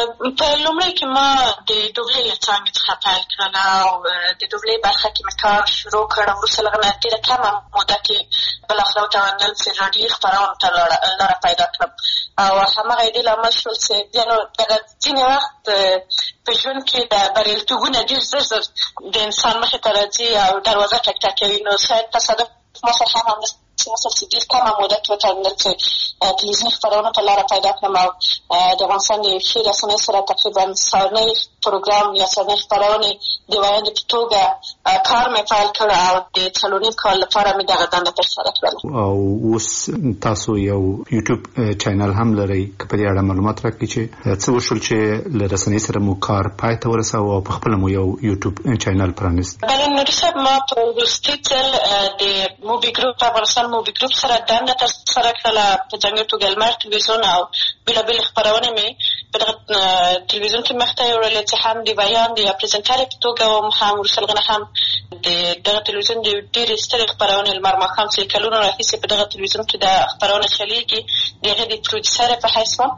په لومړی کې ما د دوبلې له څانګې څخه پیل کړله او د دوبلې برخه کې مې کار شروع کړ. وروسته له هغه نه ډېره کمه موده کې بالاخره وتوانېدل چې راډیوي خپرونو ته لاره پیدا کړم او هماغه یې دې لامل شول چې دغه ځینې وخت په ژوند کې د بریالیتوبونه ډېر زر زر د انسان مخې ته راځي او دروازه ټک ټکوي. نو شاید تصادف ما سره هم همداسې وصل چې ډېر کمه موده کې وتوانېدل چې تلویزیوني خپرونو ته لاره پیدا کړم او د افغانستان د ښې رسنۍ سره تقریبا سهارنۍ پروګرام یا سهارنۍ خپرونې د ویاندې په توګه کار مې پیل کړ او د څلور نیم کال لپاره مې دغه دنده ترسره کړله. او اوس تاسو یو یوټیوب چینل هم لرئ، که په دې اړه معلومات راکړئ چې څه وشول چې له رسنۍ سره مو کار پای ته ورساوه او په خپله مو یو یوټیوب چینل پرانیست؟ بله نوري صاحب، ما په وروستي ځل د موبي ګروپ افغانستان موبي ګروپ سره دنده ترسره کړله، په ځانګړې توګه لمر تلویزیون او بېلابېلې خپرونې مې په دغه تلویزیون کې مخته یوړلې چې هم د بیان د یا پرزنټرې په توګه وم، هم وروسته له هغه نه هم د دغه تلویزیون د ډېرې سترې خپرونې لمر ماښام چې کلونو راهیسې په دغه تلویزیون کې دا خپرونه چلېږي، د هغې د پروډیوسره په حیث وم.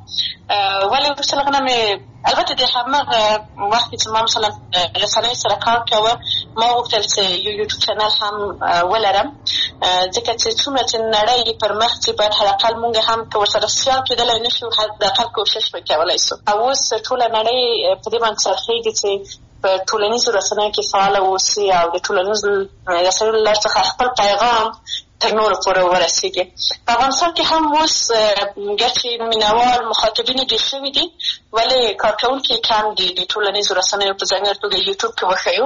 ولې وروسته له هغه نه مې البته د هماغه وخت چې ما مثلا رسنۍ سره کار کوه، ما غوښتل چې یو یوټیوب چینل هم ولرم، ځکه چې څومره چې نړۍ پر مخ چې باید حداقل مونږ هم که ورسره سیال کېدلی نه شو، حداقل کوشش به کولی شو. او اوس ټوله نړۍ په دې باندې څرخېږي چې په ټولنیزو رسنیو کې فعاله واوسي او د ټولنیزو رسنیو له لارې څخه خپل پیغام تر نورو پورې ورسېږي. په افغانستان کې هم اوس ګرچې مینهوال مخاطبین ډېر شوي دي، ولې کارکوونکي کم دي د ټولنیزو رسنیو په ځانګړې توګه یوټیوب کې وښیو.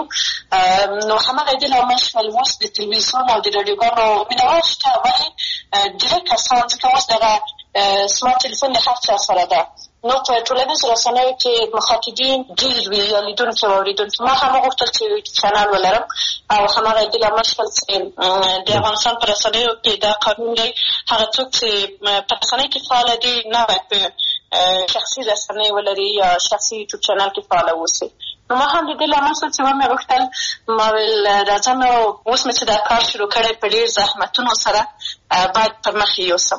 نو هماغه دې لامل شول اوس د تلویزیون او د راډیوګانو مینهوال شته، ولې ډېر کسان ځکه اوس دغه سمارټ تلیفون د هر چا سره ده، نو په ټولنیزو رسنیو کې مخاطبین ډېر وي یا لیدونکي او اورېدونکي. ما هم وغوښتل چې یوټیوب چینل ولرم او هماغه دې لامل شول چې د افغانستان په رسنیو کې دا قانون دی، هغه څوک چې په رسنۍ کې فعاله دي نه باید په شخصي رسنۍ ولري یا شخصي یوټیوب چینل کې فعاله واوسي. نو ما هم د دې لامل څه چې ومې غوښتل، ما ویل راځم او اوس مې چې دا کار شروع کړی په ډېر زحمتونو سره باید پر مخ یې یوسم.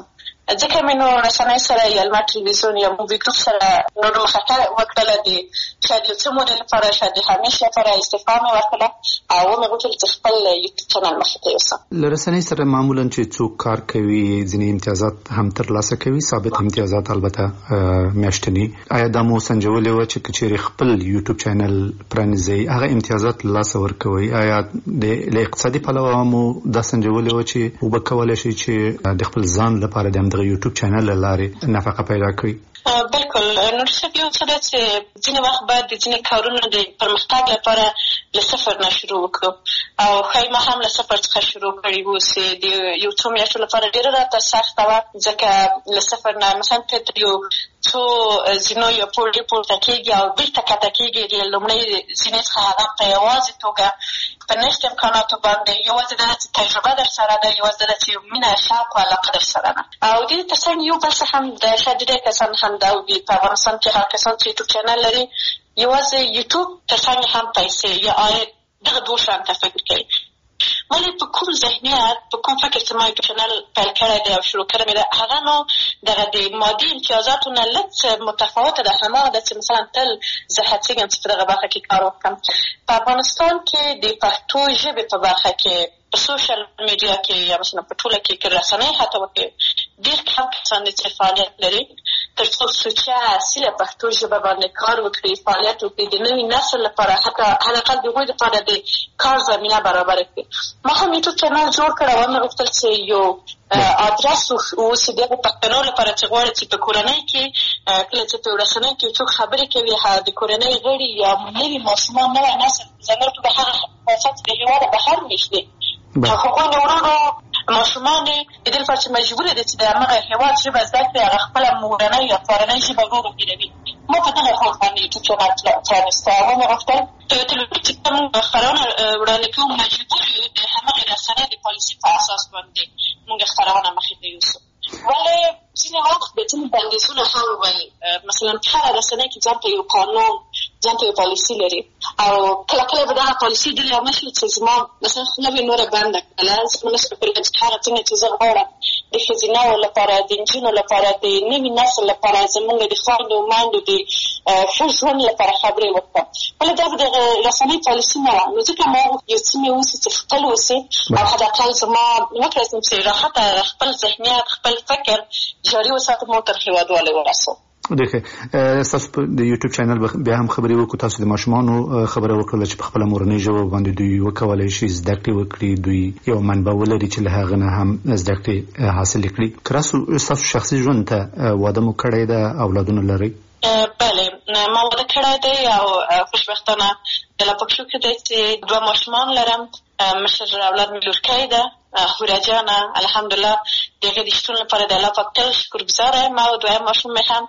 ځکه مې نو رسنۍ سره یا لمر ټلویزیون یا مووي ګروپ سره نور مخاطره وکړله د شاید یو څه مودې لپاره شاید د همیشه لپاره استعفا مې ورکړله او ومې غوښتل چې خپل یوټیوب چینل مخې ته یوسم. له رسنۍ سره معمولا چې څوک کار کوي ځینې امتیازات هم ترلاسه کوي، ثابت امتیازات البته میاشتني. آیا دا مو سنجولې وه چې که چیرې خپل یوټیوب چینل پرانیزئ هغه امتیازات له لاسه ورکوئ؟ آیا له اقتصادي پلوه مو دا سنجولې وه چې اوبه کولی شئ چې د خپل ځان لپاره د همدغه یوټیوب چینل له لارې نفقه پیدا کړئ؟ بالکل. نور صاحب یو څه ده چې ځینې وخت باید د ځینې کارونو د پرمختګ لپاره له صفر نه شروع وکړو او ښایي ما هم له صفر څخه شروع کړي وو چې د یو څو میاشتو لپاره ډېره راته سخته وه، ځکه له صفر نه مثلا ته تر یو څو زینو یا پوړې پورته کېږي او بېرته کښته کېږي. له لومړۍ زینې څخه هغه په یوازې توګه په نشت امکاناتو باندې یوازې دا چې تجربه در سره ده، یوازې دا چې مینه، شوق او علاقه در سره ده. او دې تر څنګ یو بل څه هم د شاید ډېر کسان هم دا وي په افغانستان کې هغه کسان چې یوټیوب چینل لري یوازې یوټیوب تر څنګ هم پیسې یا عاید دغه دوه شیان ته فکر کوي. ولې په کوم ذهنیت په کوم فکر چې ما یوټیوب چینل پیل کړی دی او شروع کړی مې ده هغه نو دغه د مادي امتیازاتو نه لږ متفاوته ده. هماغه ده چې مثلا تل زه هڅېږم چې په دغه برخه کې کار وکړم. په افغانستان کې د پښتو ژبې په برخه کې په سوشل میډیا کې یا مثلا په ټوله کې که رسنۍ حتی وکړي ډېر کم کسان دي چې فعالیت لري تر څو سوچه اصیله پښتو ژبه باندې کار وکړي، فعالیت وکړي، د نوي نسل لپاره حتی حداقل د هغوی لپاره د کار زمینه برابره کړي. ما هم یوټیوب چینل جوړ کړی او مې غوښتل چې یو ادرس واوسي د هغو پښتنو لپاره چې غواړي چې په کورنۍ کې کله چې په رسنۍ کې څوک خبرې کوي د کورنۍ غړي یا نوي ماشومان نوی نسل ځانګړې توګه هغه خاصات د هېواده بهر ویشتي هغوی د وروڼو ماشومان یې د دې لپاره چې مجبوره دي چې د همغه هېواد ژبه زده کړي، هغه خپله مورنۍ یا پلارنۍ ژبه ورو هېروي. ما په دغه هوډ باندې یوټیوب چینل پرانیسته او ومې غوښتل په یو تلویزیون چې کوم خپرونه وړاندې کوو مجبور یو د همغې رسنۍ د پالیسي په اساس باندې موږ خپرونه مخې ته یوسو. ولې ځینې وخت د ځینې بندیزونه هم وایي مثلا هره رسنۍ کې ځان ته یو قانون ځان ته یو پالیسي لري او کله کله به دغه پالیسي ډېر رامخ شي چې زما مثلا نوې نوره بنده کړله زه نشم کولی چې هغه څنګه چې زه غواړم د ښځینهو لپاره د نجونو لپاره د نوي نسل لپاره زموږ د خویندو میندو د ښه ژوند لپاره خبرې وکړم. ولې دا به د رسنۍ پالیسي نه وه. نو ځکه ما یو څه مې اوسي چې خپل اوسي او حداقل زما وکړم چې راحته خپل ذهنیت خپل فکر جاري وساتم او تر هېوادوالۍ ورسوم. دیکھه تاسو په د یوټیوب چینل بیا هم خبرې وکړو، تاسو د ماشومانو خبره وکړله چې په خپله مورنۍ ژبه باندې دوی وکولی شي زده کړې وکړي، دوی یو منبع ولري چې له هغه نه هم زده کړې حاصلې کړي. که ستاسو شخصي ژوند ته واده مو کړی ده، اولادونه لرئ؟ بله ما واده کړی دی او خوشبختانه د لا پکښو کې دی چې دوه ماشومان لرم. مشر اولاد مې لورکی ده هوره جانه، الحمدلله د هغې د شتون لپاره د الله پاک تل شکرګزاره یم. او دویم ماشوم مې هم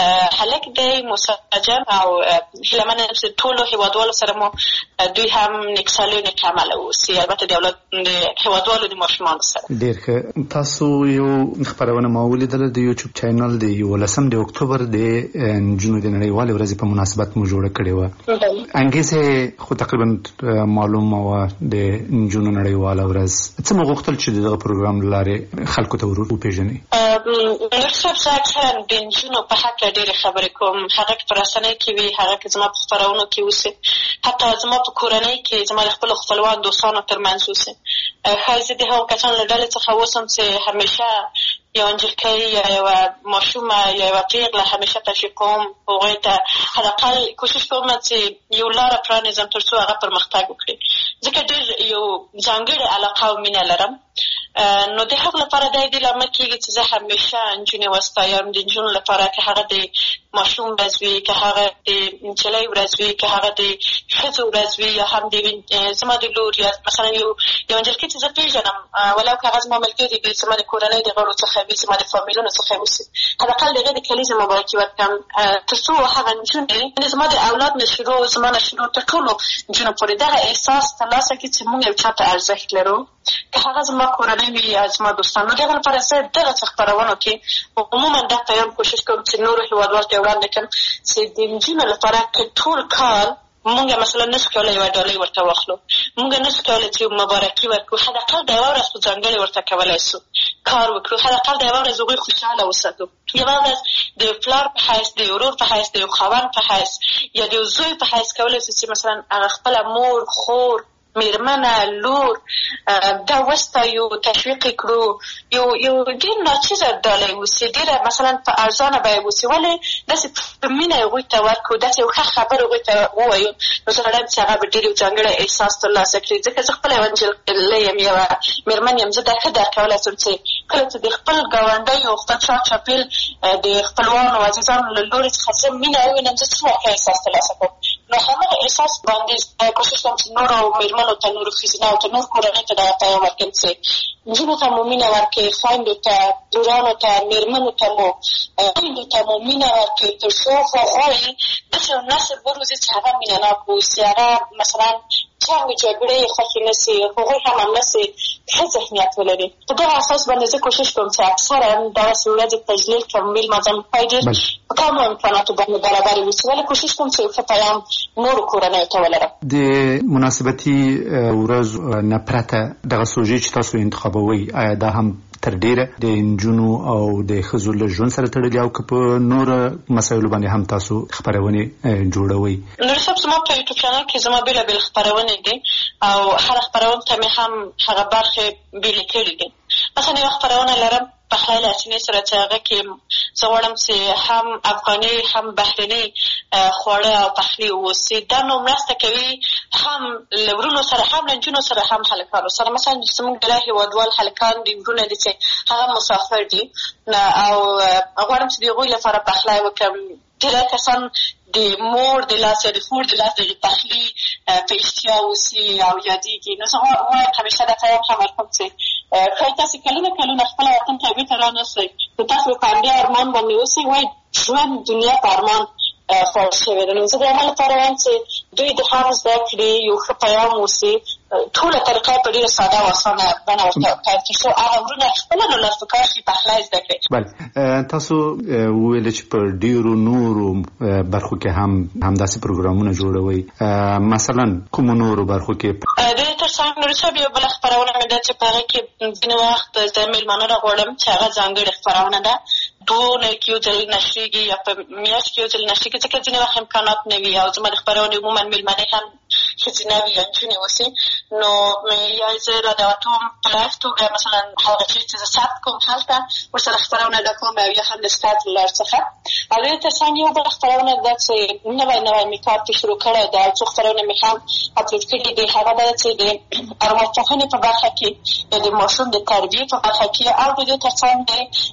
هلک دی موسی جان او هیله منه یم چې ټولو هېوادوالو سره مو دوی هم نیکسالي او نیک عمله واوسي، البته د اولاد د هېوادوالو د ماشومانو سره. ډېر ښه. تاسو یو خپرونه ما ولیدله د یوټیوب چینل د یولسم د اکتوبر د نجونو د نړیوالې ورځې په مناسبت مو جوړه کړې وه. انګیزه خو تقریبا معلومه وه د نجونو نړیواله ورځ. څه مو غوښتل چې دغه پروګرام له لارې خلکو ته ور وپېژنئ؟ نور صاحب زه اکثرا د نجونو په هکله ډېرې خبرې کوم، هغه که په رسنۍ کې وي، هغه که زما په خپرونو کې اوسي، حتی زما په کورنۍ کې زما د خپلو خپلوان دوستانو ترمنځ اوسي. ښایي زه د هغو کسانو له ډلې څخه اوسم چې همیشه یوه نجلکۍ یا یوه ماشومه یا یوه پیغله همیشه تشویق کوم، هغوی ته حداقل کوشش کوم چې یو لاره پرانیزم تر څو هغه پرمختګ وکړي، ځکه ډېر یو ځانګړې علاقه او مینه لرم. نو د هغو لپاره دا دې لامل کېږي چې زه همیشه نجونې وستایم. د نجونو لپاره که هغه د ماشوم ورځ وي، که هغه د نجلۍ ورځ وي، که هغه د ښځو ورځ وي، یا هم د زما د لور یا مثلا یو یو نجلکۍ چې زه پېژنم ولو که هغه زما ملګرې وي، زما د کورنۍ د غړو څخه وي، زما د فامیلونو څخه وي، حداقل د هغې د کلیزې مبارکي ورکړم تر څو هغه نجونې زما د اولاد نه شروع زما نه شروع تر ټولو نجونو پورې دغه احساس ترلاسه کړي چې موږ یو چا ته ارزښت لرو، که هغه زما کورنۍ وي یا زما دوستان. نو د هغه لپاره زه دغه څه خپرونو کې عموما دا پیغام کوشش کوم چې نورو هېوادوالو ته یې وړاندې کړم چې د نجونو لپاره که ټول کال مونږ مثلا نشو کولی یوه ډالۍ ورته واخلو، مونږ نشو کولی چې مبارکي ورکړو، حداقل د یوه ورځ خو ځانګړې ورته کولی سو. کار وکړو، حداقل د یوه ورځ هغوی خوشحاله وساتو. یوه ورځ د پلار په حیث، د ورور په حیث، د یو خاوند په حیث یا د یو زوی په حیث کولی شو چې مثلا هغه خپله مور، خور، میرمنه، لور دا وستایو، تشویق کړو، یو یو ډېر ناچیزه ډالۍ اوسي، ډېره مثلا په ارزانه بیه اوسي، ولې داسې په مینه هغوی ته ورکړو، داسې یو ښه خبر هغوی ته ووایو، نو زه غواړم چې هغه به ډېر یو ځانګړی احساس ترلاسه کړي. ځکه زه خپله یوه نجلۍ یم، یوه میرمن یم، زه دا ښه درک کولی شم چې کله چې د خپل ګاونډۍ او خپل شا چاپېل د خپلوانو عزیزانو له لورې څخه زه مینه ووینم، زه څومره ښه احساس ترلاسه کوم. نو همغه احساس باندې کوشش کوم چې نورو میرمنو ته، نورو ښځینه او ته نور کورنۍ ته دغه پیغام ورکړم چې نجونو ته مو مینه ورکړئ، خویندو ته، لورانو ته، میرمنو ته مو خویندو ته مو مینه ورکړئ، تر څو هغوی داسې یو نسل وروزي چې هغه مینه ناک واوسي، هغه مثلا جنګ جګړې خوښې نه سي، هغوی هم همداسې ښه ذهنیت ولري. په دغه اساس باندې زه کوشش کوم چې اکثرا دغسې ورځې تجلیل کړم، میلمه پای ډېر په کمو امکاناتو باندې برابرې اوسي، ولې کوشش کوم چې یو ښه پیغام نورو کورنیو ته ولرم. د مناسبتي ورځو نه پرته دغه سوژې چې تاسو انتخابوئ، آیا دا هم تر ډیره د نجونو او د ښځو له ژوند سره تړلي او که په نوره مسایلو باندې هم تاسو خپرونې جوړوئ؟ نور صاحب، زما په یوټیوب چینل کې زما بېلابېل خپرونې دي او هره خپرونه ته مې هم هغه برخې بېلې کړي دي. مثلا یوه خپرونه لرم پخلی له چینې سره چې هغه کې زه غواړم چې هم افغاني هم بهرني خواړه او پخلي واوسي. دا نو مرسته کوي هم له ورونو سره، هم له نجونو سره، هم هلکانو سره. مثلا زموږ د لا هېوادوال هلکان دي، ورونه دي چې هغه مسافر دي او غواړم چې د هغوی لپاره پخلی وکړم. ډېری کسان د مور د لاس یا د خور د لاس د پخلي په اشتیا اوسي او یادېږي. نو زه وایم همیشه دا پیغام هم ورکوم چې ښایي تاسې کلونه کلونه خپله وطن ته بېرته رانسئ، نو تاسو په همدې ارمان باندې اوسئ. وایي ژوند دنیا په ارمان فعال شوې ده. نو زه د هغه لپاره وایم چې دوی د هم زده کړي، یو ښه پیغام اوسي. ټوله طریقه په ډېره ساده او اسانه بڼه ورته پیل کړي، څو هغه ورونه خپله نو لاس په کار شي پخلی زده کړي. بله، تاسو وویل چې په ډېرو نورو برخو کې هم همداسې پروګرامونه جوړوئ. مثلا کومو نورو برخو کې؟ د دې تر څنګ نور صاحب یوه بله خپرونه مې ده چې په هغه کې ځینې وخت زه میلمانه راغواړم چې هغه ځانګړې خپرونه ده، دوه اونۍ کې یو ځل نشریږي یا په میاشت کې یو ځل نشریږي، ځکه ځینې وخت امکانات نه وي او زما د خپرونې عموما میلمنې هم ښځینه وي یا نجونې اوسي. نو یا زه رادعوتوم په لایف توګه، مثلا هغه چیز چې زه ثبت کوم هلته ورسره خپرونه ډکوم او یا هم د سټارټ له لارې څخه. او د دې تر څنګ یو بله خپرونه ده چې نوی نوی مې کار پرې شروع کړی ده او څو خپرونه مې هم اپلوډ کړي دي. هغه ده چې د ارواپوهنې په برخه کې، د ماشوم د تربیې په برخه کې او د دې تر څنګ د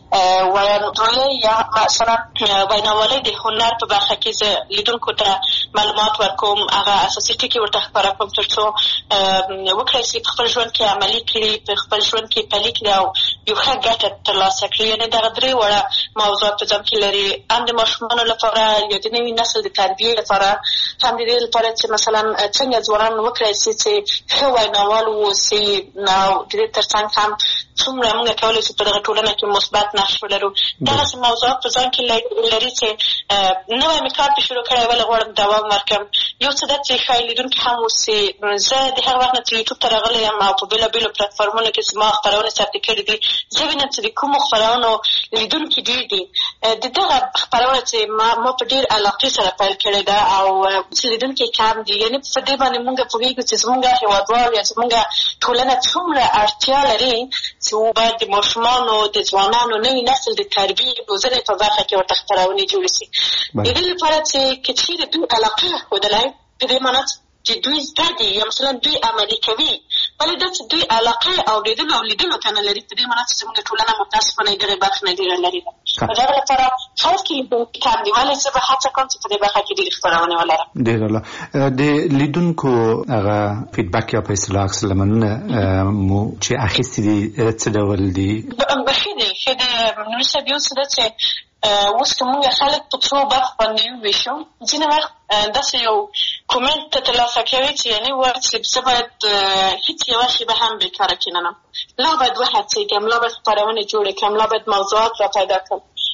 ویاندویۍ یا مثلا ویناوالۍ د هنر په برخه کې زه لیدونکو ته معلومات ورکوم، هغه اساسي ټکي ورته خپاره کوم تر څو وکړی شي په خپل ژوند کې عملي کړي، په خپل ژوند کې پلي کړي او یو ښه ګټه ترلاسه کړي. یعنې دغه درې واړه موضوعات په ځان کې لري، هم د ماشومانو لپاره یا د نوي نسل د تربیې لپاره، هم د دې لپاره چې مثلا څنګه ځوانان وکړی شي چې ښه ویناوال واوسي، او د دې تر څنګ هم څومره موږ کولی شو په دغه ټولنه کې مثبت نقش ولرو. دغسې موضوعات په ځان کې لري چې نوی مې کار پرې شروع کړی، ولې غواړم دوام ورکړم. یو څه ده چې ښایي لیدونکي هم اوسي. زه د هغه وخت نه چې یوټیوب ته راغلی یم او په بېلابېلو پلټفارمونو کې زما خپرونې ثبت کړي دي، زه وینم چې د کومو خپرونو لیدونکي ډېر دي. د دغه خپرونه چې ما ما په ډېر علاقې سره پیل کړې ده او چې لیدونکي کم دي، یعنې په دې باندې مونږ پوهېږو چې زمونږ هېوادوال یا زمونږ ټولنه څومره اړتیا لري چې باید د ماشومانو، د ځوانانو، نوي نسل د تربیې روزنې په برخه کې ورته خپرونې جوړې شي. د دې لپاره چې که چېرې دوی علاقه ښودلی، په دې معنا چې دوی زده دي یا مثلا دوی عملي کوي، ولې دا چې دوی علاقه اورېدلو او لیدلو ته نه لري، په دې معنا چې زموږ ټولنه متاسفانه د دغې برخې نه ډېره لرې ده. په دغه لپاره خلک کې لیدونکي کم دي، ولې زه به هڅه کوم چې په دې برخه کې ډېرې خپرونې ولرم. ډېر الله. د لیدونکو هغه فیډبک یا په اصطلاح عکس العملونه مو چې اخیستي دي څه ډول دي؟ ښه دي، ښه دي. نوري صاحب، یو څه ده چې اوس که مونږ خلک په څو برخو باندې وویشو، ځینې وخت داسې یو کومنټ ته ترلاسه کوي چې یعنې وایي چې زه باید هېڅ یوه شېبه هم بېکاره کښېننم، لا باید وهڅېږم، لا باید خپرونې جوړې کړم، لا باید موضوعات را پیدا کړم.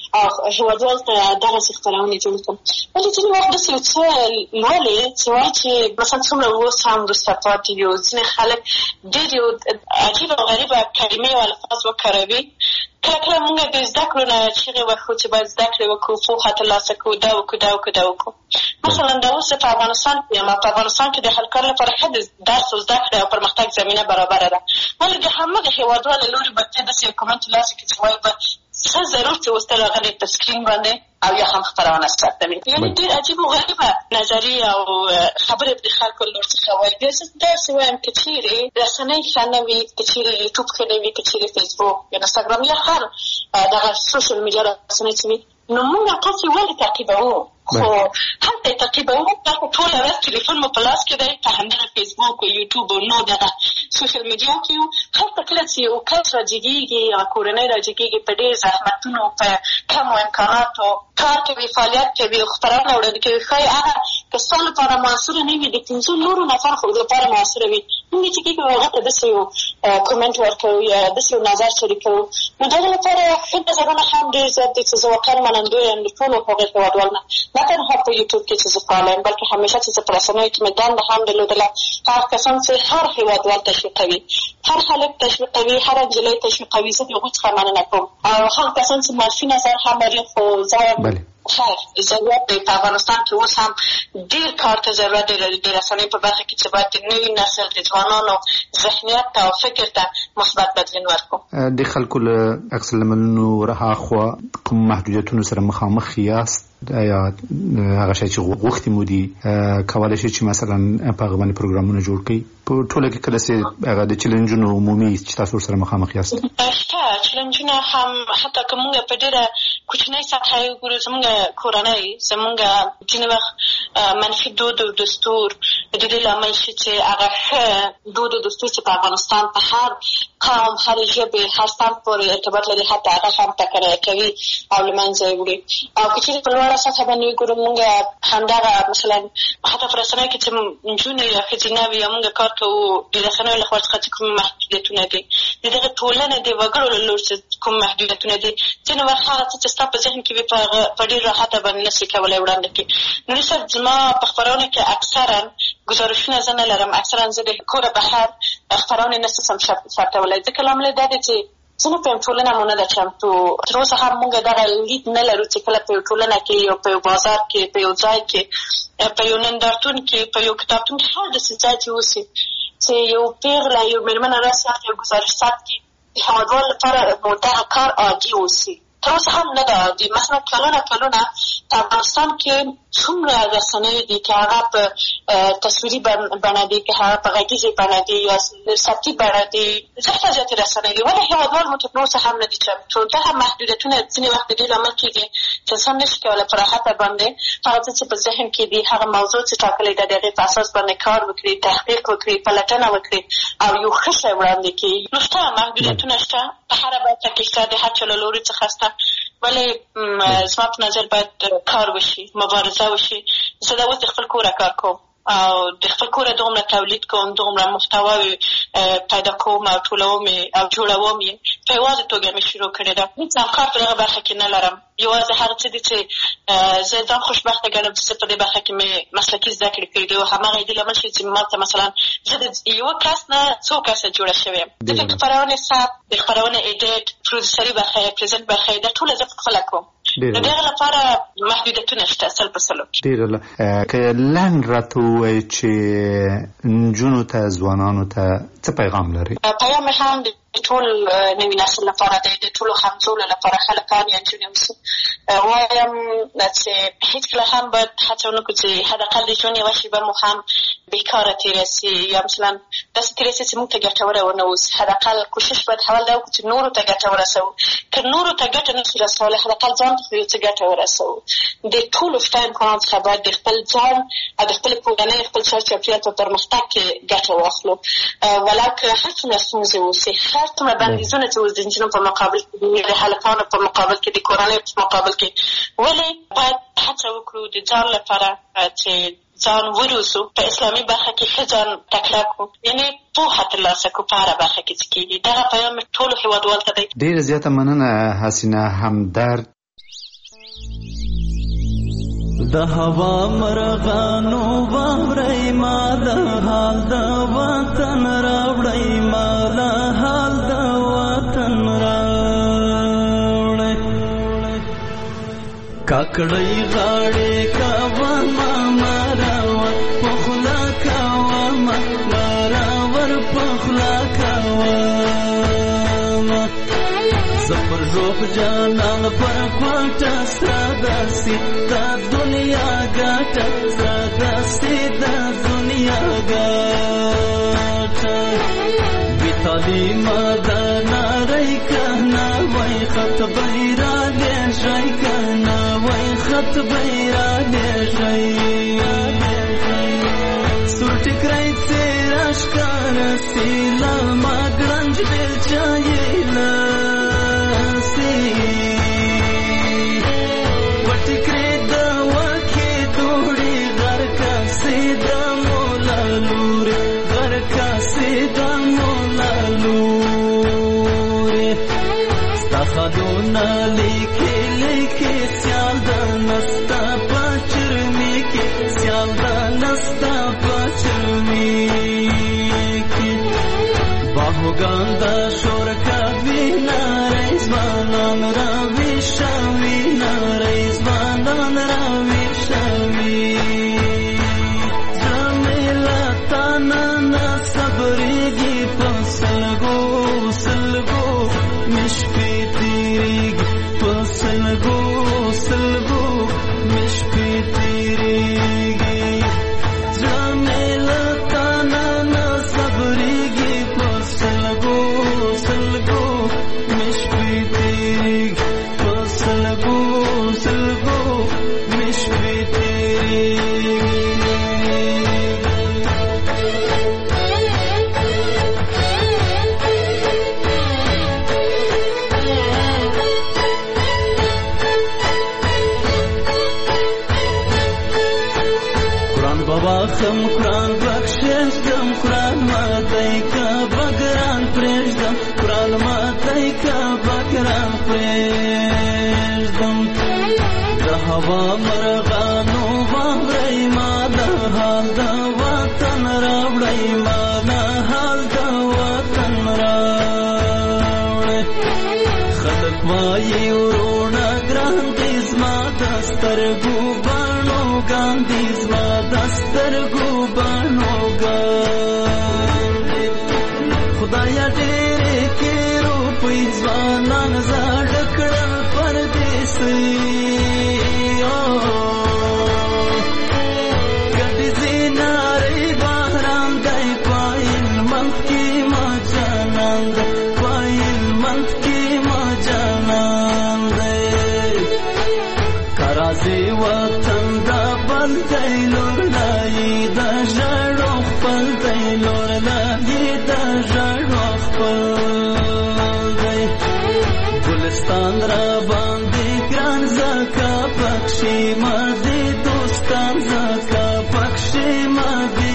هیوادوال ته دغسې خپرونې جوړ کړم. ولې ځینې وخت داسې یو څه لولې چې وایي چې مثلا څومره اوس هم وروسته پاتې یو ځینې خلک ډېر یو عجیبه او غریبه کلمې او الفاظ وکاروي. کله کله موږ د زده کړو نه چیغې وکړو چې باید زده کړې وکړو، پوهه ترلاسه کړو، دا وکړو دا وکړو دا وکړو. مثلا دا اوس په افغانستان کې یم، په افغانستان کې د هلکانو لپاره ښه د درس او زده کړې او پرمختګ زمینه برابره ده. ولې د همغه هېوادوال له لورې به ته داسې یو کمنټ ترلاسه کړې چې وایي به څه ضرور چې اوس ته راغلی په سکرین باندې او یا هم خپرونه ثبتوي. یعنې ډېر عجیب او غریبه نظریې او خبرې د خلکو له لور څخه وایي. بیا زه داسې وایم که چېرې رسنۍ ښه نه وي، که چېرې یوټوب ښه نه وي، که چېرې فیسبوک یا انسټاګرام یا هر دغه سوشل میډیا رسنۍ چې وي، نو موږ تاسې ولې تعقیبوو؟ خو هلته یې تعقیبوو، دا خو ټوله ورځ تلیفون مو په لاس کې دی، په همدغه فیسبوک او یوټوب او نو دغه سوشل میډیا کې یو. هلته کله چې یو کس راجګېږي یا کورنۍ راجګېږي، په ډېر زحمتونو، په کمو امکاناتو کار کوي، فعالیت کوي او خپرونه وړاندې کوي. ښایي هغه که ستا لپاره موثره نه وي، د پنځو نورو نفر خو لپاره موثره وي. موږ چې کېږو هغه ته داسې یو کومنټ ورکوو یا داسې یو نظر شریکوو، نو د هغې لپاره ښه نظرونه هم ډېر زیات دي چې زه واقعا منندوی یم د ټولو هغې هېوادوال نه، نه تنها په یوټوب کې چې زه فعاله یم، بلکې همیشه چې زه په رسنیو کې مې دنده هم درلودله. هغه کسان چې هر هېوادوال تشویقوي، هر هلک تشویقوي، هر نجلۍ تشویقوي، زه د هغوی څخه مننه کوم. او هغه کسان چې منفي نظر هم لري، خو زه خیر ضرورت دی په افغانستان کې اوس هم ډېر کار ته ضرورت دی د رسنیو په برخه کې چې باید د نوي نسل د ځوانانو ذهنیت ته او فکر ته مثبت بدلون ورکړو. د خلکو له عکس العملونو رهاخوا کوم محدودیتونو سره مخامخ یاست؟ یا هغه شی چې غوښتي مو دي کولی شي چې مثلا په هغه باندې پروګرامونه جوړ کړئ؟ په ټوله کې کله چې هغه د چیلنجونو عمومي چې تاسو سره مخامخ یاست؟ شته چیلنجونه هم، حتی که موږ په ډېره کوچنۍ سطحه یې وګورو، زموږ کورنۍ، زموږ ځینې وخت منفي دود او دستور د دې لامل شي چې هغه ښه دود او دستور چې په افغانستان په هر قوم، هر ژبې، هر صنف پورې ارتباط لري، حتی هغه هم ټکنی کوي او له منځه یې وړي. او که چېرې په لوړه سطحه باندې وګورو، موږ همدغه مثلا حتی په رسنیو کې چې نجونې یا ښځینه وي یا موږ کار کوو، د رسنیو له خوا څخه چې کوم محدودیتونه دي، د دغه ټولنې د وګړو له لوري چې کوم محدودیتونه دي، ځینې وخت هغه څه چې ستا په ذهن کې وي په هغه په ډېر راحته باندې نسي کولی وړاندې کړي. نو صاحب زما په خپرونه کې اکثرا ګزارشونه زه نه لرم، اکثرا زه د کوره بهر خپرونې نه شم ثبتولی، ځکه لامل یې دا دی چې ځینې په یو ټولنه مو نه ده چمتو. تر اوسه هم موږ دغه لید نه لرو چې کله په یو ټولنه کې یا په یو بازار کې، په یو ځای کې، په یو نندارتون کې، په یو کتابتون کې، هر داسې ځای چې اوسي چې یو پیغله، یو مېرمنه راسي یو ګزارش ثبت کړي، د هېوادوال لپاره مو دغه کار عادي اوسي. تر اوسه هم نه ده عادي. مثلا کلونه کلونه په افغانستان کې څومره رسنۍ دي چې هغه په تصویري بڼه دي، که هغه په غږیزې بڼه دي یا صوتي بڼه دي، زیاته زیاتې رسنۍ دي. ولې هېوادوال مو تر اوسه هم نه دي چمتو؟ دغه محدودیتونه ځینې وخت د دې لامل کېږي چې انسان نشي کولی په راحته باندې هغه څه چې په ذهن کې دي، هغه موضوع چې ټاکلې ده، د هغې په اساس باندې کار وکړي، تحقیق وکړي، پلټنه وکړي او یو ښه شی وړاندې کړي. نو شته محدودیتونه شته، په هره برخه کې شته، د هر چا له لوري څخه شته. ولې زما په نظر باید کار وشي، مبارزه وشي. زه دا اوس د خپل کوره کار کوم او د خپل کوره دومره تولید کوم، دومره محتواوې پیدا کوم او ټولوم او جوړوم یې. په یوازې توګه مې شروع کړې ده، هېڅ همکار په دغه برخه کې نه لرم. یوازې هغه څه دي چې زه ځان خوشبخته ګڼم چې زه په دې برخه کې مې مسلکي زده کړې کړي دي او هماغه یې دې لامل شي چې ما ته مثلا زه د یوه کس نه څو کسه جوړه شوې یم. د خپرونې ثبت، د خپرونې ایډیټ، پروډوسري برخه یې، پرزنټ برخه یې، دا ټوله زه پخپله کوم. نو د هغه لپاره محدودیتونه شته سل په سلو کې. ډېره که لنډ راته ووایي چې نجونو ته، ځوانانو ته څه پیغام لري؟ پیغام مې هم د ټول نوي نسل لپاره دی، د ټولو همزولو لپاره، هلکان یا نجونې اوسي. وایم چې هېڅکله هم باید هڅه ونه کړو چې حداقل د ژوند یوه شېبه مو هم بېکاره تېره سي یا مثلا داسې تېره سي چې موږ ته ګټوره ونه اوسي. حداقل کوشش باید اول دا وکړو چې نورو ته ګټه ورسوو. که نورو ته ګټه نه شو رسولی، حداقل ځان ته خو یو څه ګټه ورسوو. د ټولو شته امکاناتو څخه باید د خپل ځان او د خپلې کورنۍ، خپل چار چاپېریال په پرمختګ کې ګټه واخلو. ولو که هر څومره ستونزې اوسي، هر څومره بندیزونه چې اوس د نجونو په مقابل کې دي، د هلکانو په مقابل کې، د کورنۍ په مقابل کې، ولې باید هڅه وکړو د ځان لپاره چې ځان وروزو، په اسلامي برخه کې ښه ځان تکړه کړو، یعنې پوهه ترلاسه کړو په هره برخه کې چې کېږي. دغه پیغام ټولو هېوادوالو ته دی. ډېره زیاته مننه حسینه همدرد. د هوا مرغانو واورئ ما د حال د وطن راوړئ ما د حال د وطن راوړئ کاکړۍ غاړې کاوه ما مراور پخلا کاوه ما مراور پخلا کاوه زفر روح جانان پر کوټه ساداسي دا دنیا ګټه ساداسي دا دنیا ګټه بیتالی مدانا رای کنا وای خط بیرا لیشای کنا وای خط بیرا لیشای سورتی کرائی تیراش کارسی لما گرنج بیل چایلا خدونا لیکي لیکي سیال د نستا پچرمی کی سیال د نستا پچرمی کی باهوګان د شور کوي نارې ځوانان راوي شوي نارې ځوانان راوي شوي زمیلا تانا نا صبرېږي په سلګو سلګو مشپې سلگو سلگو مشپی تیریگی جامیلا تانا نا صبریگی پر سلگو سلگو مشپی تیریگی پر سلگو سلگو مشپی تیریگی خم قرآن بخششدم قرآن ماتای کا بگران پریشدم قرآن ماتای کا بگران پریشدم د هوا مرغانو واورئ ما د حال د وطن راوړئ ما د حال د وطن راوړئ خلک وایي وروڼه ګران دي زما د سترګو باڼو ګان دي زما د سترګو باڼو ګان دي خدایا ډېرې کې روپۍ ځوانان زاړه کړل پردیسۍ ګډې زینارې باران دی پایل منځ کې ما جانان دی پایل منځ کې ما جانان دی کرازې وطن دا بل دی لور لایي د ژړو خپل دی لور لایي د ژړو خپل دی ګلستان را باندې ګران زکا پکښې ما دې دوستان زکا پکښې ما دې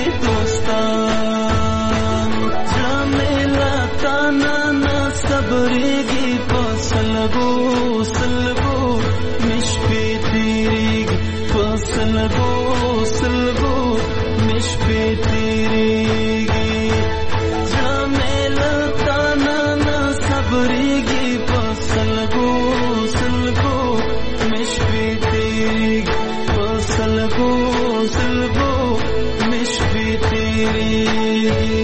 دوستان جمیلا تانا نا صبرېږي په سلګو سلګو مشپې تیریږي په سلګو سلګو مشپې تیریږي جمیلا تانا نا صبرېږي په سلګو سلګو مشپې تیریږي په سلګو سلګو مشپې تیریږي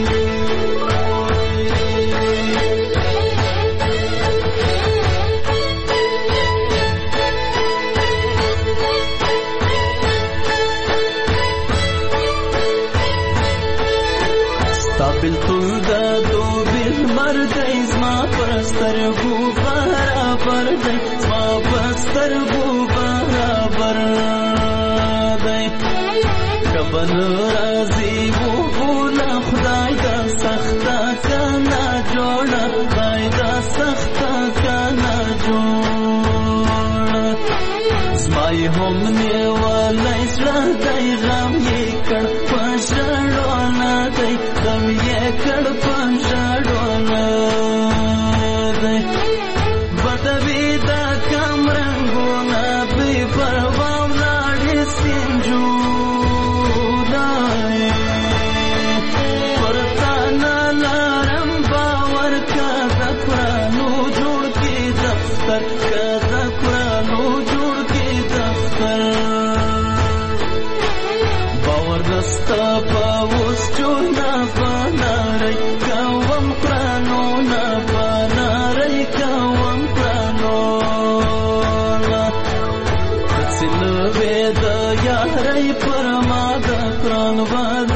بلتون دا دو بل مردی زما پرسترگو برابر دی زما پرسترگو برابر دی کبن رازی و بولا خدای دا سختا کنا جوڑا خدای دا سختا کنا جوڑا زمای هم نیوالی سر دی غم یې کړ پژړونه دی غم یې کړ پژړونه دی بدوي دا کم رنګونه بې پروا ولاړې خر کدا قرانو جوړ کې دفتر باور نستا پاوس چونا بناري کوم قرانو نه بناري کوم قرانو څنګه وې د یاري پرما د قران باندې